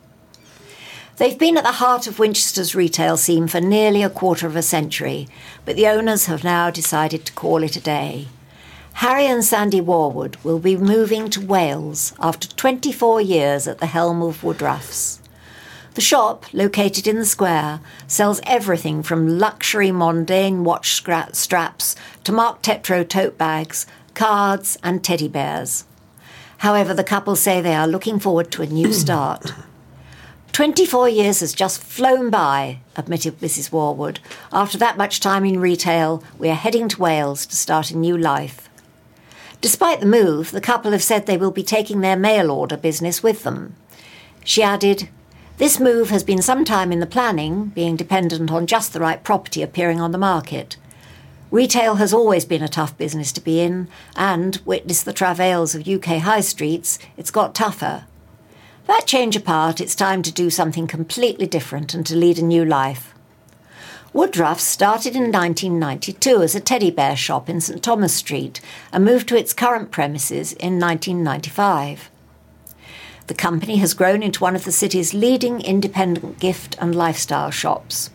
They've been at the heart of Winchester's retail scene for nearly a quarter of a century, but the owners have now decided to call it a day. Harry and Sandy Warwood will be moving to Wales after twenty-four years at the helm of Woodruff's. The shop, located in the square, sells everything from luxury Mondane watch straps to Mark Tetro tote bags, cards and teddy bears. However, the couple say they are looking forward to a new start. Twenty-four years has just flown by, admitted Missus Warwood. After that much time in retail, we are heading to Wales to start a new life. Despite the move, the couple have said they will be taking their mail order business with them. She added, "This move has been some time in the planning, being dependent on just the right property appearing on the market. Retail has always been a tough business to be in, and, witness the travails of U K high streets, it's got tougher. That change apart, it's time to do something completely different and to lead a new life." Woodruff's started in nineteen ninety-two as a teddy bear shop in St Thomas Street and moved to its current premises in nineteen ninety-five. The company has grown into one of the city's leading independent gift and lifestyle shops.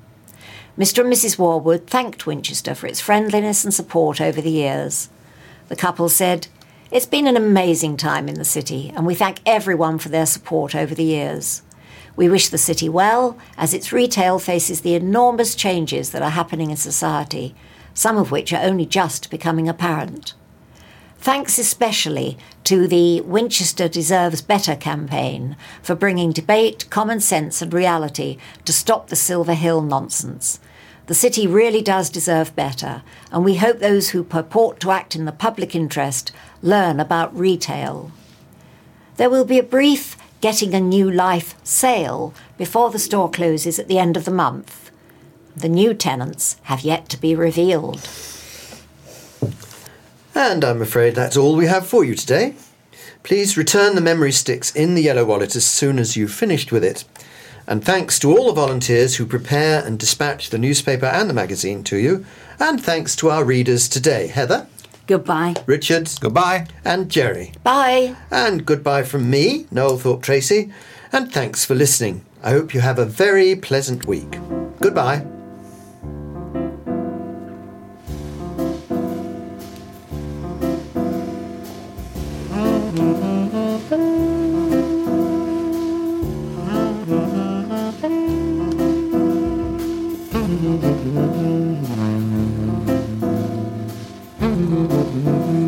Mister and Missus Warwood thanked Winchester for its friendliness and support over the years. The couple said, "It's been an amazing time in the city, and we thank everyone for their support over the years. We wish the city well, as its retail faces the enormous changes that are happening in society, some of which are only just becoming apparent. Thanks especially to the Winchester Deserves Better campaign for bringing debate, common sense and reality to stop the Silver Hill nonsense. The city really does deserve better, and we hope those who purport to act in the public interest learn about retail. There will be a brief Getting a New Life sale before the store closes at the end of the month. The new tenants have yet to be revealed." And I'm afraid that's all we have for you today. Please return the memory sticks in the yellow wallet as soon as you've finished with it. And thanks to all the volunteers who prepare and dispatch the newspaper and the magazine to you. And thanks to our readers today, Heather. Goodbye. Richard. Goodbye. And Jerry. Bye. And goodbye from me, Noel Thorpe Tracy. And thanks for listening. I hope you have a very pleasant week. Goodbye. Mm-hmm.